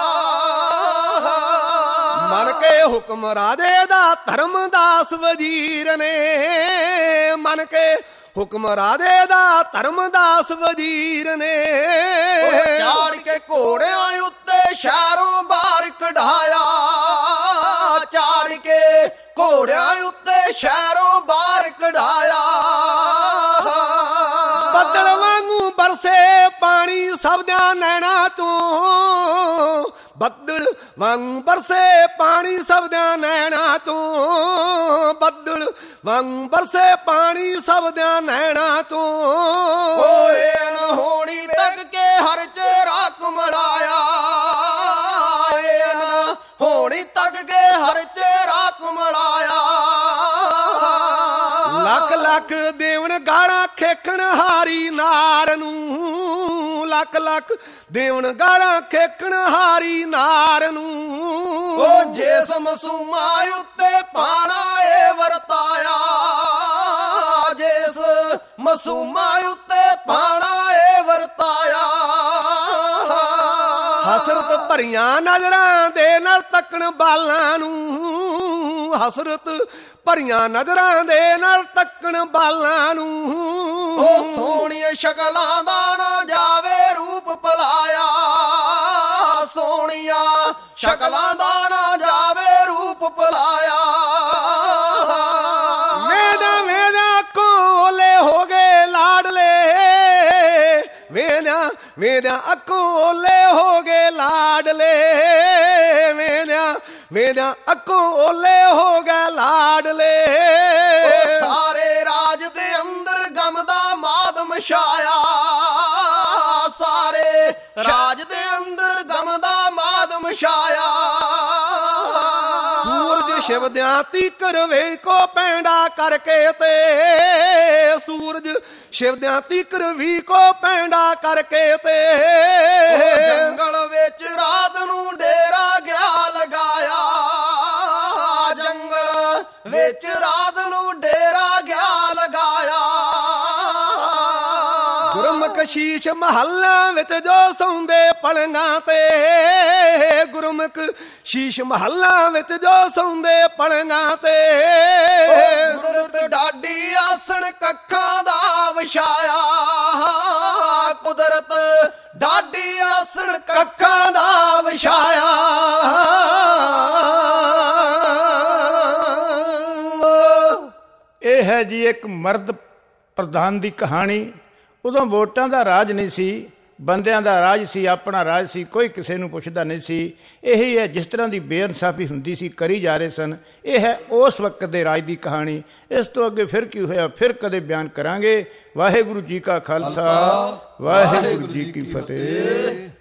S1: ਮਨ ਕੇ ਹੁਕਮ ਰਾਜੇ ਦਾ ਧਰਮਦਾਸ ਵਜ਼ੀਰ ਨੇ, ਮਨ ਕੇ ਹੁਕਮ ਰਾਜੇ ਦਾ ਧਰਮਦਾਸ ਵਜ਼ੀਰ ਨੇ।
S3: ਚਾੜ ਕੇ ਘੋੜਿਆਂ ਉੱਤੇ ਸ਼ਹਿਰੋਂ ਬਾਹਰ ਕਢਾਇਆ, ਚਾੜ ਕੇ ਘੋੜਿਆਂ ਉੱਤੇ ਸ਼ਹਿਰੋਂ ਬਾਹਰ ਕਢਾਇਆ।
S1: ਬੱਦਲ ਵਾਂਗੂ ਬਰਸੇ ਪਾਣੀ ਸਭ ਦਿਆਂ ਨੈਣਾ ਤੋਂ, ਬੱਦਲ ਵਾਂਗੂ ਬਰਸੇ ਪਾਣੀ ਸਭ ਦਿਆਂ ਨੈਣਾ ਤੋਂ, ਬੱਦਲ ਵਾਂਗੂ ਬਰਸੇ ਪਾਣੀ ਸਭ ਦਿਆਂ ਨੈਣਾ ਤੋਂ।
S3: ਓਏ ਅਨਹੋਣੀ ਤੱਕ ਕੇ ਹਰ ਚਿਹਰਾ ਕੁਮਲਾਇਆ, ਏ ਅਨਹੋਣੀ ਤੱਕ ਕੇ ਹਰ ਚਿਹਰਾ ਕੁਮਲਾਇਆ।
S1: ਲੱਖ ਲੱਖ ਦੇਵਨ ਗਾਲਾਂ ਖੇਖਣ ਹਾਰੀ ਨਾਰ ਨੂੰ, ਲੱਖ ਲੱਖ ਦੇਵਨ ਗਾਲਾਂ ਖੇਖਣ ਹਾਰੀ ਨਾਰ ਨੂੰ।
S3: ਉਹ ਜਿਸ ਮਸੂਮਾ ਉੱਤੇ ਪਾਣਾ ਏ ਵਰਤਾਇਆ, ਜਿਸ ਮਸੂਮਾ ਉੱਤੇ ਪਾਣਾ ਏ ਵਰਤਾਇਆ।
S1: ਹਸਰਤ ਭਰੀਆਂ ਨਜ਼ਰਾਂ ਦੇ ਨਾਲ ਤੱਕਣ ਬਾਲਾਂ ਨੂੰ, ਹਸਰਤ ਭਰੀਆਂ ਨਜ਼ਰਾਂ ਦੇ ਨਾਲ ਤੱਕਣ ਬਾਲਾਂ ਨੂੰ।
S3: ਉਹ ਸੋਹਣੀਆਂ ਸ਼ਕਲਾਂ ਦਾ ਨਾ ਜਾਵੇ ਰੂਪ ਭਲਾਇਆ, ਸੋਹਣੀਆਂ ਸ਼ਕਲਾਂ ਦਾ ਨਾ ਜਾਵੇ ਰੂਪ ਭਲਾਇਆ।
S1: ਵੇਦਾਂ ਵੇਦਾਂ ਅੱਖੋਂ ਓਲੇ ਹੋ ਗਏ ਲਾਡਲੇ, ਵੇਦਾਂ ਵੇਦਾਂ ਅੱਖੋਂ ਓਲੇ ਹੋ ਗਏ ਲਾਡਲੇ, ਵੇਦਾਂ ਵੇਦਾਂ ਅੱਖੋਂ ਓਲੇ ਹੋ ਗਏ ਲਾਡਲੇ।
S3: ਸਾਰੇ ਰਾਜ ਦੇ ਅੰਦਰ ਗਮ ਦਾ ਮਾਦਮ ਛਾਇਆ, ਸਾਰੇ ਰਾਜ ਦੇ ਅੰਦਰ ਗਮ ਦਾ ਮਾਦਮ ਛਾਇਆ।
S1: ਸੂਰਜ ਸ਼ਿਵਦਿਆਂ ਤੀਕਰ ਵੇਖੋ ਪੈਂਡਾ ਕਰਕੇ ਤੇ, ਸੂਰਜ ਸ਼ਿਵਦਿਆਂ ਤੀਕਰ ਵੀ ਕੋ ਪੈਂਡਾ ਕਰਕੇ ਤੇ।
S3: ਜੰਗਲ ਵਿੱਚ ਰਾਤ ਨੂੰ ਡੇਰਾ ਗਿਆ ਲਗਾਇਆ, ਜੰਗਲ ਵਿੱਚ ਰਾਤ ਨੂੰ ਡੇਰਾ ਗਿਆ ਲਗਾਇਆ।
S1: ਗੁਰਮੁਖ ਸ਼ੀਸ਼ ਮਹੱਲਾ ਵਿੱਚ ਜੋ ਸੌਂਦੇ ਪਲੰਗਾਂ ਤੇ, ਗੁਰਮੁਖ ਸ਼ੀਸ਼ ਮਹੱਲਾ ਵਿੱਚ ਜੋ ਸੌਂਦੇ ਪਲੰਗਾਂ ਤੇ।
S3: ਕੁਦਰਤ ਡਾਢੀ ਆਸਣ ਕੱਖਾਂ ਦਾ ਵਿਛਾਇਆ, ਕੁਦਰਤ ਡਾਢੀ ਆਸਣ ਕੱਖਾਂ ਦਾ ਵਿਛਾਇਆ।
S2: ਇਹ ਹੈ ਜੀ ਇੱਕ ਮਰਦ ਪ੍ਰਧਾਨ ਦੀ ਕਹਾਣੀ। ਉਦੋਂ ਵੋਟਾਂ ਦਾ ਰਾਜ ਨਹੀਂ ਸੀ, ਬੰਦਿਆਂ ਦਾ ਰਾਜ ਸੀ, ਆਪਣਾ ਰਾਜ ਸੀ, ਕੋਈ ਕਿਸੇ ਨੂੰ ਪੁੱਛਦਾ ਨਹੀਂ ਸੀ। ਇਹੀ ਹੈ ਜਿਸ ਤਰ੍ਹਾਂ ਦੀ ਬੇਇਨਸਾਫੀ ਹੁੰਦੀ ਸੀ ਕਰੀ ਜਾ ਰਹੇ ਸਨ। ਇਹ ਹੈ ਉਸ ਵਕਤ ਦੇ ਰਾਜ ਦੀ ਕਹਾਣੀ। ਇਸ ਤੋਂ ਅੱਗੇ ਫਿਰ ਕੀ ਹੋਇਆ ਫਿਰ ਕਦੇ ਬਿਆਨ ਕਰਾਂਗੇ। ਵਾਹਿਗੁਰੂ ਜੀ ਕਾ ਖਾਲਸਾ, ਵਾਹਿਗੁਰੂ ਜੀ ਕੀ ਫਤਿਹ।